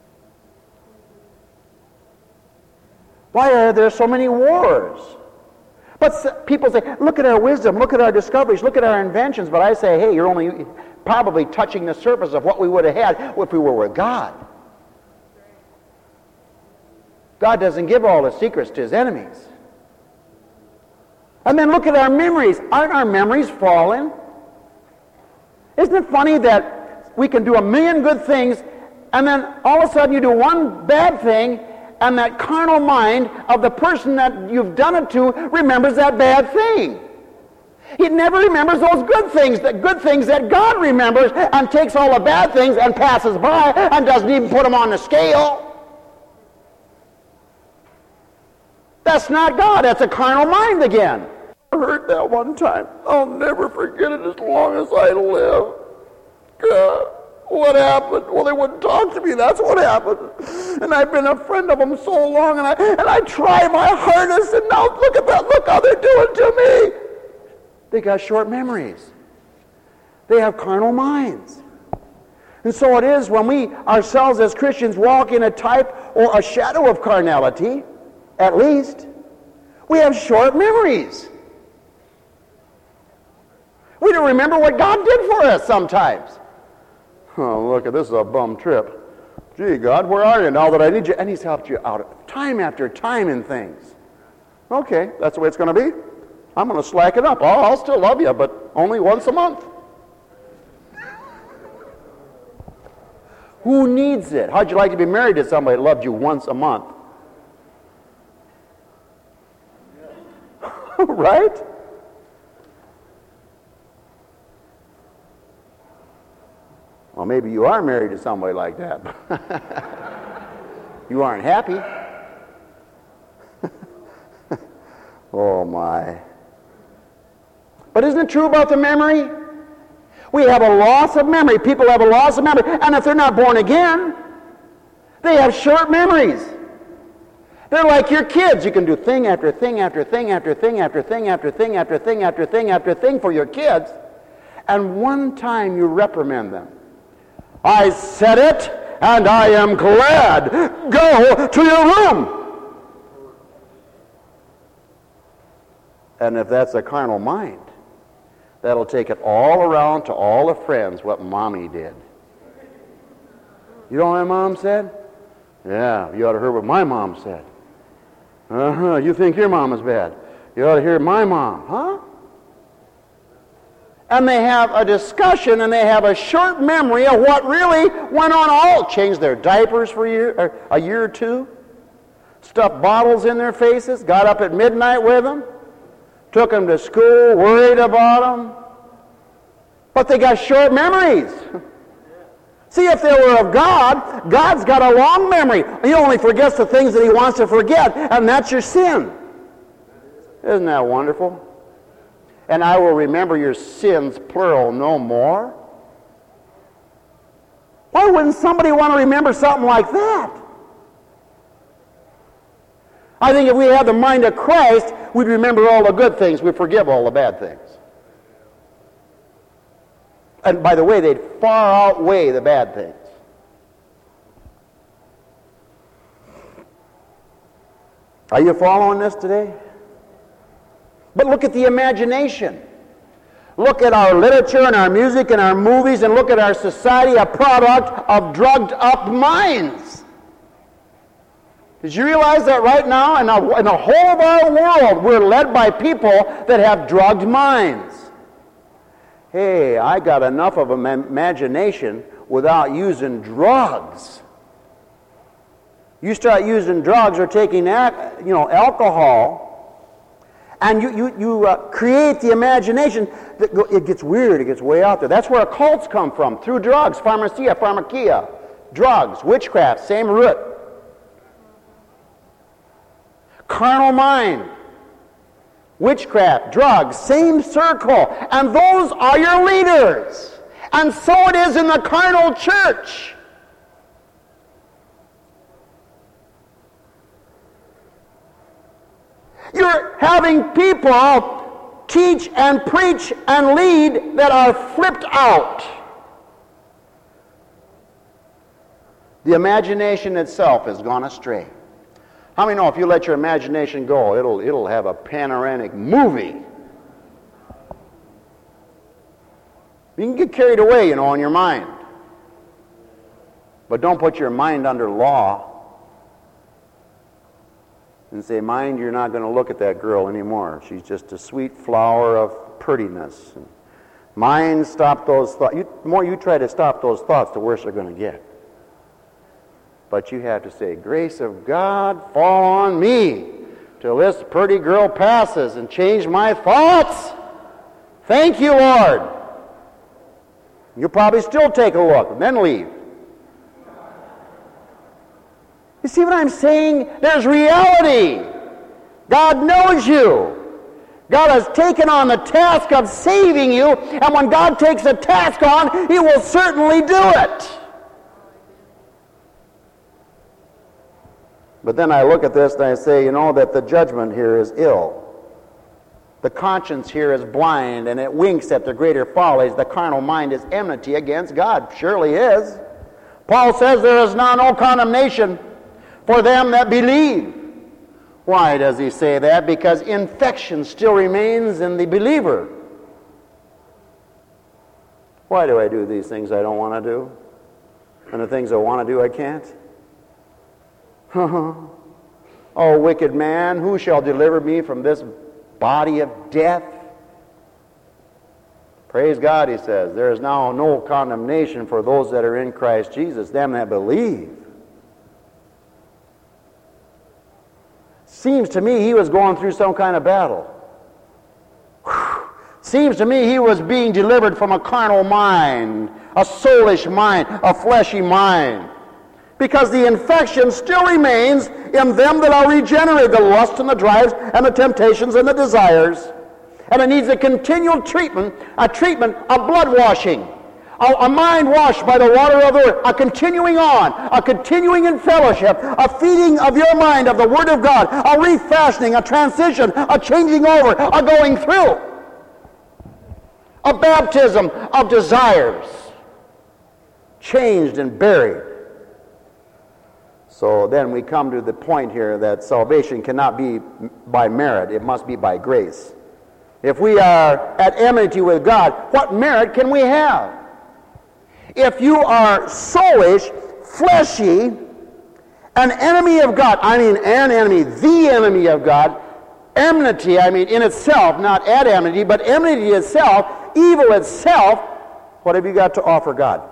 Why are there so many wars? But people say, look at our wisdom, look at our discoveries, look at our inventions. But I say, hey, you're only probably touching the surface of what we would have had if we were with God. God doesn't give all the secrets to his enemies. And then look at our memories. Aren't our memories fallen? Isn't it funny that we can do a million good things, and then all of a sudden you do one bad thing, and that carnal mind of the person that you've done it to remembers that bad thing. He never remembers those good things, the good things that God remembers, and takes all the bad things and passes by and doesn't even put them on the scale. That's not God. That's a carnal mind again. I heard that one time. I'll never forget it as long as I live. God, what happened? Well, they wouldn't talk to me. That's what happened. And I've been a friend of them so long, and I and I try my hardest, and now look at that. Look how they're doing to me. They got short memories. They have carnal minds. And so it is when we ourselves as Christians walk in a type or a shadow of carnality, at least, we have short memories. We don't remember what God did for us sometimes. Oh, look, this is a bum trip. Gee, God, where are you now that I need you? And he's helped you out time after time in things. Okay, that's the way it's going to be. I'm going to slack it up. Oh, I'll still love you, but only once a month. Who needs it? How'd you like to be married to somebody that loved you once a month? Right? Well, maybe you are married to somebody like that. You aren't happy. Oh, my. But isn't it true about the memory? We have a loss of memory. People have a loss of memory. And if they're not born again, they have short memories. They're like your kids. You can do thing after thing after thing after thing after thing after thing after thing after thing after thing for your kids. And one time you reprimand them. I said it, and I am glad. Go to your room. And if that's a carnal mind, that'll take it all around to all the friends what mommy did. You know what my mom said? Yeah, you ought to hear what my mom said. Uh-huh, you think your mom is bad. You ought to hear my mom. Huh? And they have a discussion and they have a short memory of what really went on. All changed their diapers for a year, or a year or two, stuffed bottles in their faces, got up at midnight with them, took them to school, worried about them. But they got short memories. See, if they were of God, God's got a long memory. He only forgets the things that he wants to forget, and that's your sin. Isn't that wonderful? And I will remember your sins, plural, no more. Why wouldn't somebody want to remember something like that? I think if we had the mind of Christ, we'd remember all the good things. We'd forgive all the bad things. And by the way, they'd far outweigh the bad things. Are you following this today? But look at the imagination. Look at our literature and our music and our movies, and look at our society, a product of drugged up minds. Did you realize that right now in, a, in the whole of our world we're led by people that have drugged minds? Hey, I got enough of an imagination without using drugs. You start using drugs or taking, you know, alcohol, and you, you, you uh, create the imagination, that go, it gets weird, it gets way out there. That's where occults come from, through drugs, pharmacia, pharmakia, drugs, witchcraft, same root. Carnal mind, witchcraft, drugs, same circle. And those are your leaders. And so it is in the carnal church. You're having people teach and preach and lead that are flipped out. The imagination itself has gone astray. How many know if you let your imagination go, it'll, it'll have a panoramic movie? You can get carried away, you know, in your mind. But don't put your mind under law and say, mind, you're not going to look at that girl anymore. She's just a sweet flower of prettiness. Mind, stop those thoughts. You, the more you try to stop those thoughts, the worse they're going to get. But you have to say, grace of God, fall on me till this pretty girl passes and change my thoughts. Thank you, Lord. You'll probably still take a look and then leave. You see what I'm saying? There's reality. God knows you. God has taken on the task of saving you, and when God takes a task on, He will certainly do it. But then I look at this and I say, you know, that the judgment here is ill. The conscience here is blind, and it winks at the greater follies. The carnal mind is enmity against God. Surely is. Paul says there is now no condemnation for them that believe. Why does he say that? Because infection still remains in the believer. Why do I do these things I don't want to do? And the things I want to do I can't? O wicked man, who shall deliver me from this body of death? Praise God, he says, there is now no condemnation for those that are in Christ Jesus, them that believe. Seems to me he was going through some kind of battle. Whew. Seems to me he was being delivered from a carnal mind, a soulish mind, a fleshy mind. Because the infection still remains in them that are regenerated, the lust and the drives and the temptations and the desires. And it needs a continual treatment, a treatment of blood washing, a, a mind washed by the water of the Word, a continuing on, a continuing in fellowship, a feeding of your mind of the Word of God, a refashioning, a transition, a changing over, a going through, a baptism of desires, changed and buried. So then we come to the point here that salvation cannot be by merit, it must be by grace. If we are at enmity with God, what merit can we have? If you are soulish, fleshy, an enemy of God, I mean an enemy, the enemy of God, enmity, I mean in itself, not at enmity, but enmity itself, evil itself, what have you got to offer God?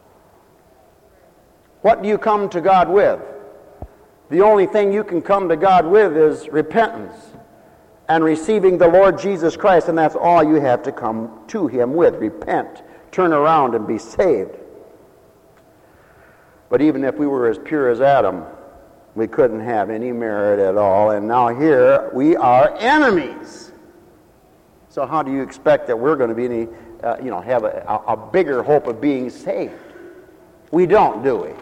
What do you come to God with? The only thing you can come to God with is repentance and receiving the Lord Jesus Christ, and that's all you have to come to Him with. Repent, turn around, and be saved. But even if we were as pure as Adam, we couldn't have any merit at all, and now here we are enemies. So how do you expect that we're going to be any, uh, you know, have a, a bigger hope of being saved? We don't, do we?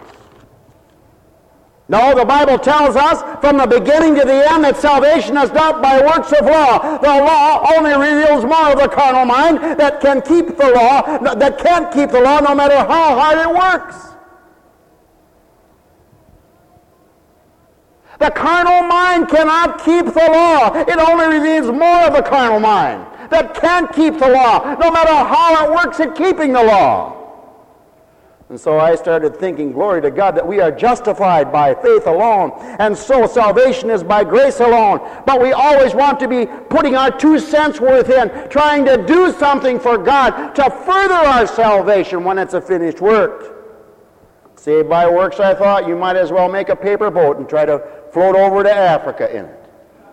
No, the Bible tells us from the beginning to the end that salvation is not by works of law. The law only reveals more of the carnal mind that can keep the law, that can't keep the law no matter how hard it works. The carnal mind cannot keep the law. It only reveals more of the carnal mind that can't keep the law no matter how it works at keeping the law. And so I started thinking, glory to God, that we are justified by faith alone. And so salvation is by grace alone. But we always want to be putting our two cents worth in, trying to do something for God to further our salvation when it's a finished work. Saved by works, I thought, you might as well make a paper boat and try to float over to Africa in it.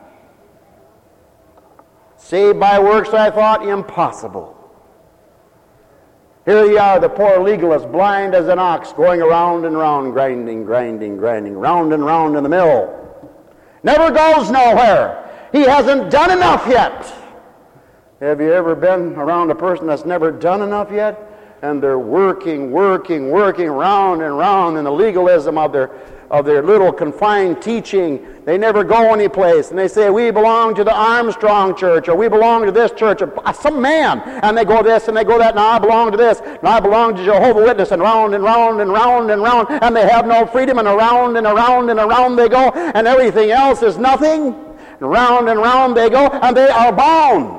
Saved by works, I thought, impossible. Here you are, the poor legalist, blind as an ox, going around and round, grinding, grinding, grinding, round and round in the mill. Never goes nowhere. He hasn't done enough yet. Have you ever been around a person that's never done enough yet? And they're working, working, working round and round in the legalism of their of their little confined teaching. They never go anyplace. And they say, we belong to the Armstrong church, or we belong to this church, or some man. And they go this and they go that, and I belong to this, and I belong to Jehovah's Witness, and round and round and round and round, and they have no freedom, and around and around and around they go, and everything else is nothing. And round and round they go, and they are bound.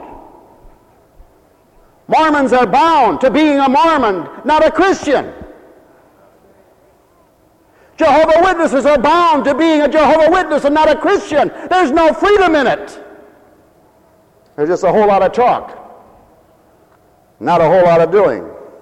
Mormons are bound to being a Mormon, not a Christian. Jehovah's Witnesses are bound to being a Jehovah's Witness and not a Christian. There's no freedom in it. There's just a whole lot of talk, not a whole lot of doing.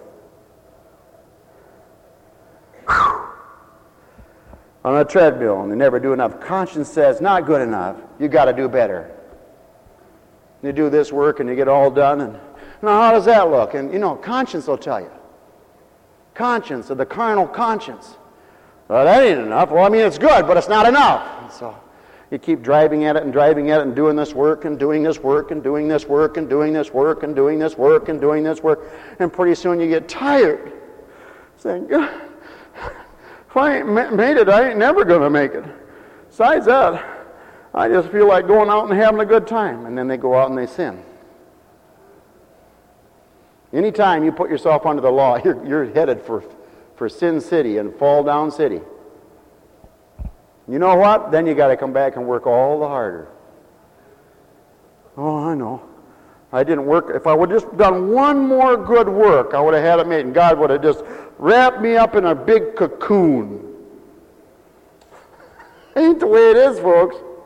Whew. On a treadmill, and they never do enough. Conscience says, not good enough. You got to do better. You do this work and you get all done, and now how does that look? And you know, conscience will tell you. Conscience, or the carnal conscience. Well, that ain't enough. Well, I mean, it's good, but it's not enough. And so you keep driving at it and driving at it and doing this work and doing this work and doing this work and doing this work and doing this work and doing this work. And pretty soon you get tired. Saying, if I ain't made it, I ain't never going to make it. Besides that, I just feel like going out and having a good time. And then they go out and they sin. Anytime you put yourself under the law, you're, you're headed for for Sin City and Fall Down City. You know what? Then you got to come back and work all the harder. Oh, I know. I didn't work. If I would have just done one more good work, I would have had it made, and God would have just wrapped me up in a big cocoon. Ain't the way it is, folks.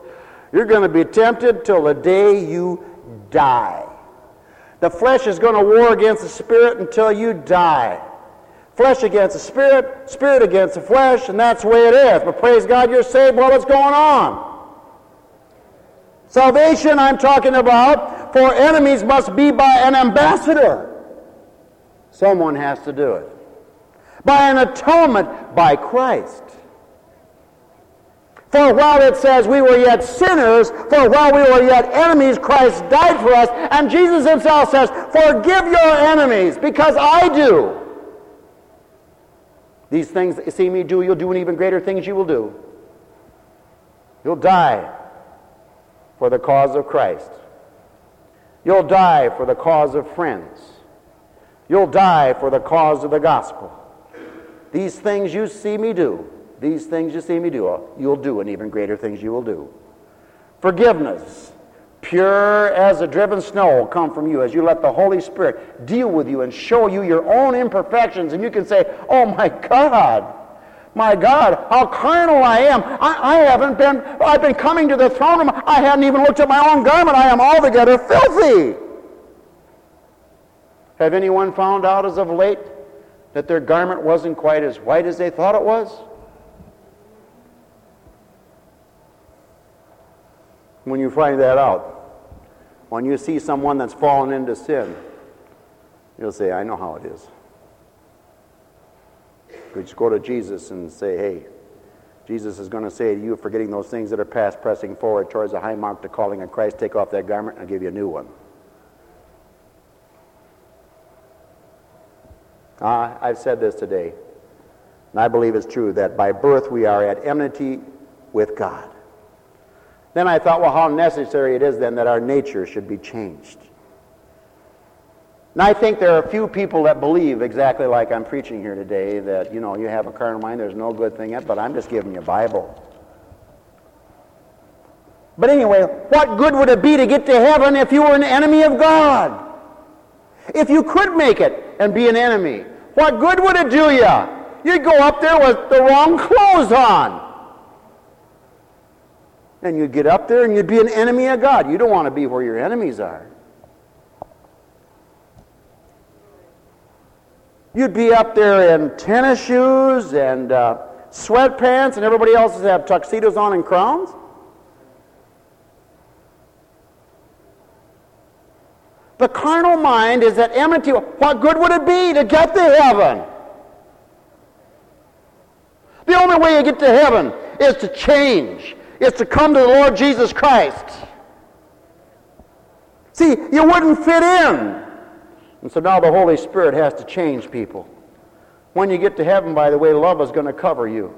You're going to be tempted till the day you die. The flesh is going to war against the spirit until you die. Flesh against the spirit, spirit against the flesh, and that's the way it is. But praise God, you're saved while it's going on. Salvation, I'm talking about, for enemies must be by an ambassador. Someone has to do it. By an atonement by Christ. For while it says we were yet sinners, for while we were yet enemies, Christ died for us. And Jesus himself says, forgive your enemies, because I do. These things that you see me do, you'll do, and even greater things you will do. You'll die for the cause of Christ. You'll die for the cause of friends. You'll die for the cause of the gospel. These things you see me do, these things you see me do, you'll do, and even greater things you will do. Forgiveness, pure as the driven snow, will come from you as you let the Holy Spirit deal with you and show you your own imperfections, and you can say, oh my God, my God, how carnal I am. I, I haven't been, I've been coming to the throne room, I hadn't even looked at my own garment, I am altogether filthy. Have anyone found out as of late that their garment wasn't quite as white as they thought it was? When you find that out, when you see someone that's fallen into sin, you'll say, I know how it is. You just go to Jesus and say, hey, Jesus is going to say to you, forgetting those things that are past, pressing forward towards the high mark, the calling of Christ, take off that garment and I'll give you a new one. Uh, I've said this today, and I believe it's true, that by birth we are at enmity with God. Then I thought, well, how necessary it is then that our nature should be changed. And I think there are a few people that believe exactly like I'm preaching here today, that, you know, you have a carnal mind, there's no good thing in it, but I'm just giving you a Bible. But anyway, what good would it be to get to heaven if you were an enemy of God? If you could make it and be an enemy, what good would it do you? You'd go up there with the wrong clothes on. And you'd get up there and you'd be an enemy of God. You don't want to be where your enemies are. You'd be up there in tennis shoes and uh, sweatpants, and everybody else would have tuxedos on and crowns. The carnal mind is at enmity. What good would it be to get to heaven? The only way you get to heaven is to change. Is to come to the Lord Jesus Christ. See, you wouldn't fit in. And so now the Holy Spirit has to change people. When you get to heaven, by the way, love is going to cover you.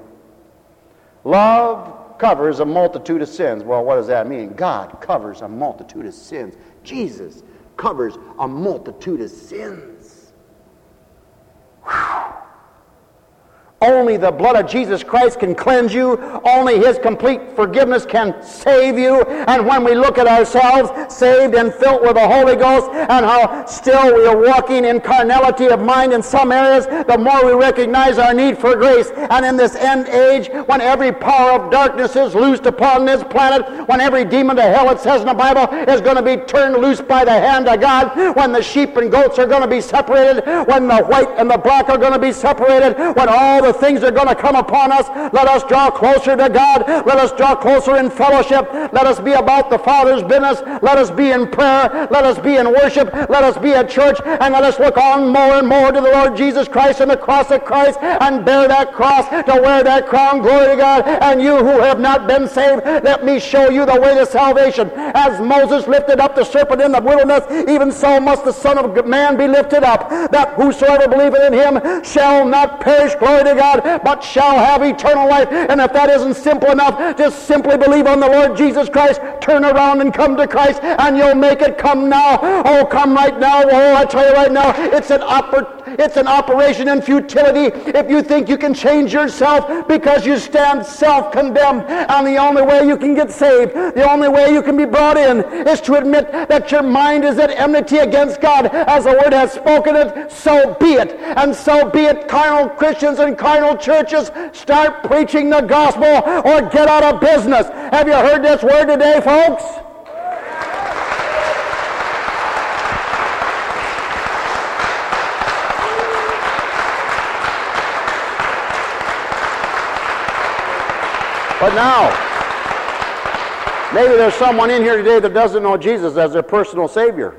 Love covers a multitude of sins. Well, what does that mean? God covers a multitude of sins. Jesus covers a multitude of sins. Whew. Only the blood of Jesus Christ can cleanse you. Only His complete forgiveness can save you. And when we look at ourselves, saved and filled with the Holy Ghost, and how still we are walking in carnality of mind in some areas, the more we recognize our need for grace. And in this end age, when every power of darkness is loosed upon this planet, when every demon of hell, it says in the Bible, is going to be turned loose by the hand of God, when the sheep and goats are going to be separated, when the white and the black are going to be separated, when all the things are going to come upon us, let us draw closer to God. Let us draw closer in fellowship. Let us be about the Father's business. Let us be in prayer. Let us be in worship. Let us be at church. And let us look on more and more to the Lord Jesus Christ and the cross of Christ, and bear that cross, to wear that crown. Glory to God. And you who have not been saved, let me show you the way to salvation. As Moses lifted up the serpent in the wilderness, even so must the Son of Man be lifted up, that whosoever believeth in Him shall not perish, glory to God, but shall have eternal life. And if that isn't simple enough, just simply believe on the Lord Jesus Christ, turn around and come to Christ, and you'll make it. Come now. Oh, come right now. Oh, I tell you right now, it's an oper- it's an operation in futility if you think you can change yourself, because you stand self-condemned. And the only way you can get saved, the only way you can be brought in, is to admit that your mind is at enmity against God. As the Word has spoken it, so be it. And so be it. Carnal Christians and carnal churches, start preaching the gospel or get out of business. Have you heard this word today, folks? But now, maybe there's someone in here today that doesn't know Jesus as their personal Savior.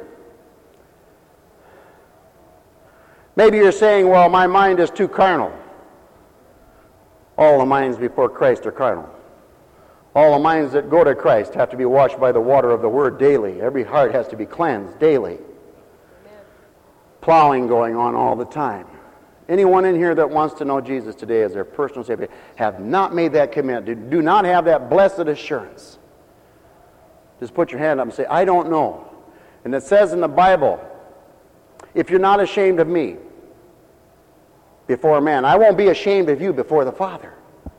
Maybe you're saying, well, my mind is too carnal. All the minds before Christ are carnal. All the minds that go to Christ have to be washed by the water of the Word daily. Every heart has to be cleansed daily. Amen. Plowing going on all the time. Anyone in here that wants to know Jesus today as their personal Savior have not made that commitment, do not have that blessed assurance, just put your hand up and say, I don't know. And it says in the Bible, if you're not ashamed of me before man, I won't be ashamed of you before the Father.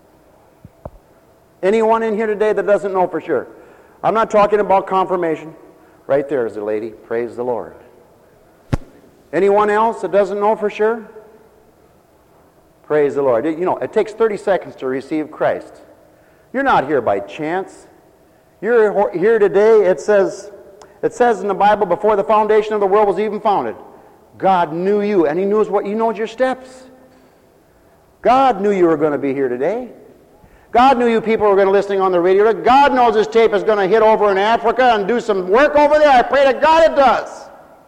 Anyone in here today that doesn't know for sure? I'm not talking about confirmation. Right there is the lady. Praise the Lord. Anyone else that doesn't know for sure? Praise the Lord. You know, it takes thirty seconds to receive Christ. You're not here by chance. You're here today. It says, it says in the Bible, before the foundation of the world was even founded, God knew you, and He knows what you knows your steps. God knew you were going to be here today. God knew you people were going to be listening on the radio. God knows this tape is going to hit over in Africa and do some work over there. I pray to God it does.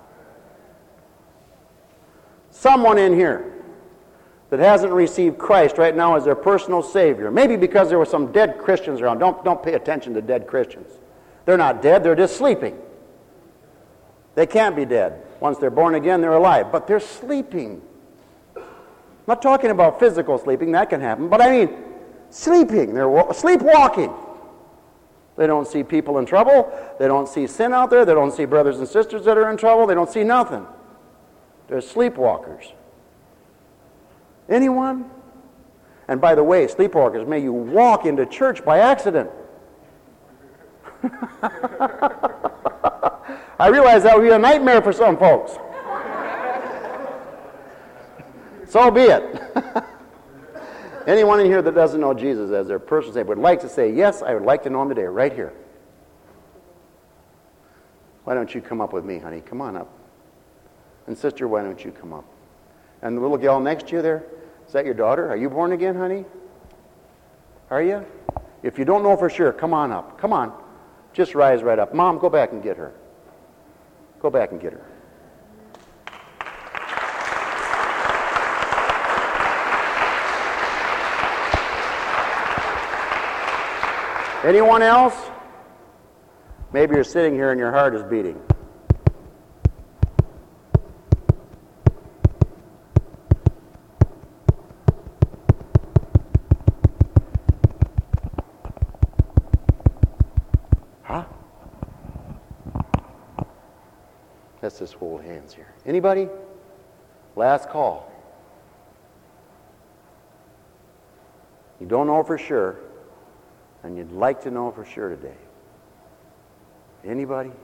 Someone in here that hasn't received Christ right now as their personal Savior, maybe because there were some dead Christians around. Don't, don't pay attention to dead Christians. They're not dead, they're just sleeping. They can't be dead. Once they're born again, they're alive. But they're sleeping. I'm not talking about physical sleeping, that can happen, but I mean sleeping. They're sleepwalking. They don't see people in trouble. They don't see sin out there. They don't see brothers and sisters that are in trouble. They don't see nothing. They're sleepwalkers. Anyone? And by the way, sleepwalkers, may you walk into church by accident. I realize that would be a nightmare for some folks. So be it. Anyone in here that doesn't know Jesus as their personal Savior would like to say, yes, I would like to know Him today, right here. Why don't you come up with me, honey? Come on up. And sister, why don't you come up? And the little gal next to you there, is that your daughter? Are you born again, honey? Are you? If you don't know for sure, come on up. Come on. Just rise right up. Mom, go back and get her. Go back and get her. Anyone else? Maybe you're sitting here and your heart is beating. Huh? Let's just hold hands here. Anybody? Last call. You don't know for sure, and you'd like to know for sure today. Anybody?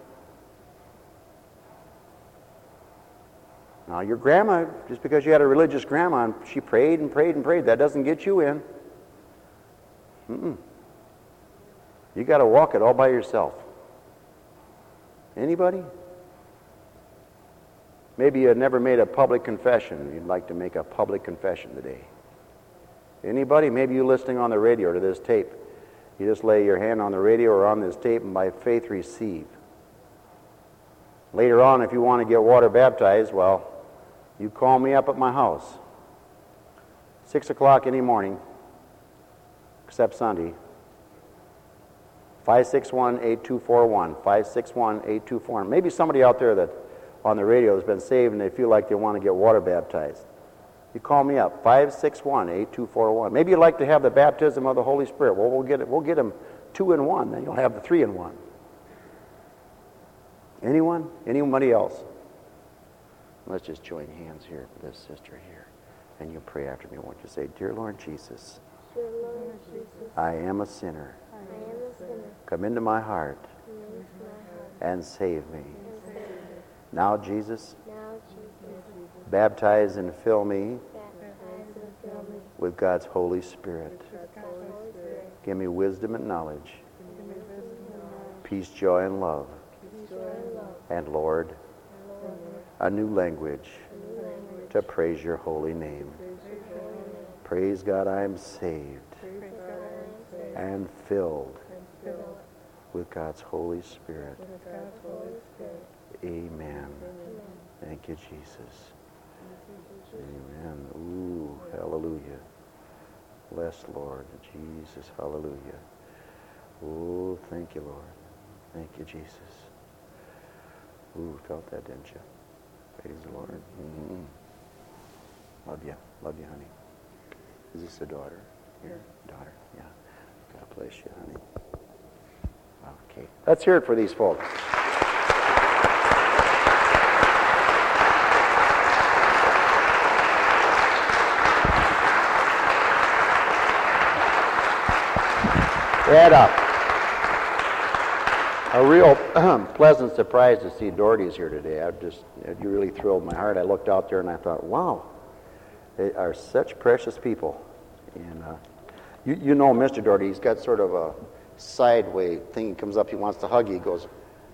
Now, your grandma, just because you had a religious grandma and she prayed and prayed and prayed, that doesn't get you in. Mm-mm. You got to walk it all by yourself. Anybody? Maybe you had never made a public confession. You'd like to make a public confession today. Anybody? Maybe you listening on the radio to this tape. You just lay your hand on the radio or on this tape and by faith receive. Later on, if you want to get water baptized, well, you call me up at my house. Six o'clock any morning, except Sunday. five six one, eight two four one. five six one, eight two four one. Maybe somebody out there that on the radio has been saved and they feel like they want to get water baptized. You call me up, five six one, eight two four one. Maybe you'd like to have the baptism of the Holy Spirit. Well, we'll get it. We'll get them two in one. Then you'll have the three in one. Anyone? Anybody else? Let's just join hands here for this sister here. And you pray after me. I want you to say, Dear Lord Jesus, Dear Lord Jesus, I am a sinner. I am a sinner. Come into my heart Come into my heart and save me. and save me. Now, Jesus, Now, Jesus, baptize and fill me baptize and fill me with God's Holy Spirit. with God's Holy Spirit. Give me wisdom and knowledge, Give me wisdom and knowledge, peace, joy, and love. joy and love, And Lord, and Lord, a new language a new language, to praise your holy name. praise your holy name. Praise God, I am saved Praise God, I am saved and filled and filled with God's Holy Spirit. with God's Holy Spirit. Amen. Amen. Thank you, Jesus. Amen. Ooh, hallelujah. Bless Lord Jesus. Hallelujah. Oh, thank you, Lord. Thank you, Jesus. Ooh, felt that, didn't you? Praise the Lord. Mm-hmm. Love you. Love you, honey. Is this a daughter? Here? Daughter. Yeah. God bless you, honey. Okay. Let's hear it for these folks. Head up. A real pleasant surprise to see Doherty's here today. I've just, it really thrilled my heart. I looked out there and I thought, wow, they are such precious people. And uh, you, you know Mister Doherty, he's got sort of a sideway thing. He comes up, he wants to hug you, he goes.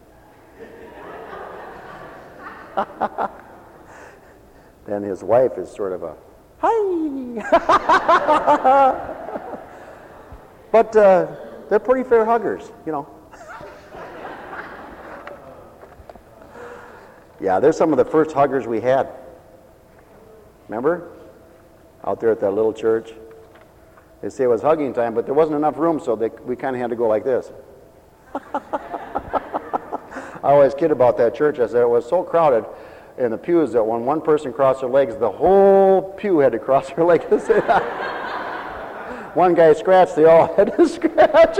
Then his wife is sort of a, hi. But uh, they're pretty fair huggers, you know. Yeah, they're some of the first huggers we had. Remember? Out there at that little church. They say it was hugging time, but there wasn't enough room, so they, we kind of had to go like this. I always kid about that church. I said it was so crowded in the pews that when one person crossed their legs, the whole pew had to cross their legs to say that. One guy scratched, they all had to scratch.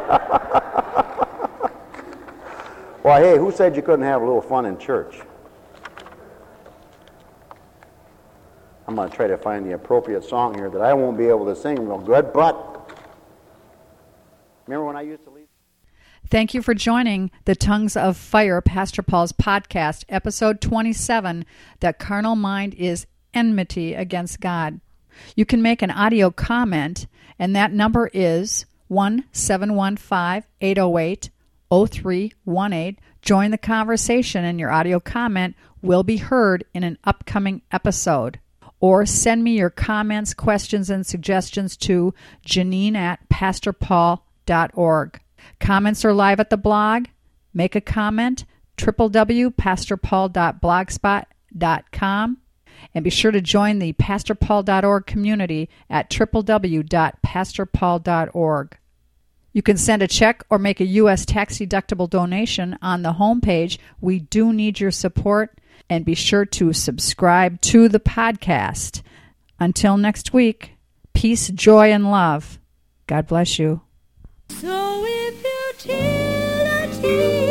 Well, hey, who said you couldn't have a little fun in church? I'm going to try to find the appropriate song here that I won't be able to sing real good, but remember when I used to lead? Thank you for joining the Tongues of Fire, Pastor Paul's podcast, episode twenty-seven, The Carnal Mind is Enmity Against God. You can make an audio comment, and that number is one seven one five, eight oh eight, oh three one eight. Join the conversation, and your audio comment will be heard in an upcoming episode. Or send me your comments, questions, and suggestions to Janine at pastor paul dot org. Comments are live at the blog. Make a comment, w w w dot pastor paul dot blogspot dot com. And be sure to join the pastor paul dot org community at w w w dot pastor paul dot org. You can send a check or make a U S tax-deductible donation on the homepage. We do need your support. And be sure to subscribe to the podcast. Until next week, peace, joy, and love. God bless you. So if you till a tear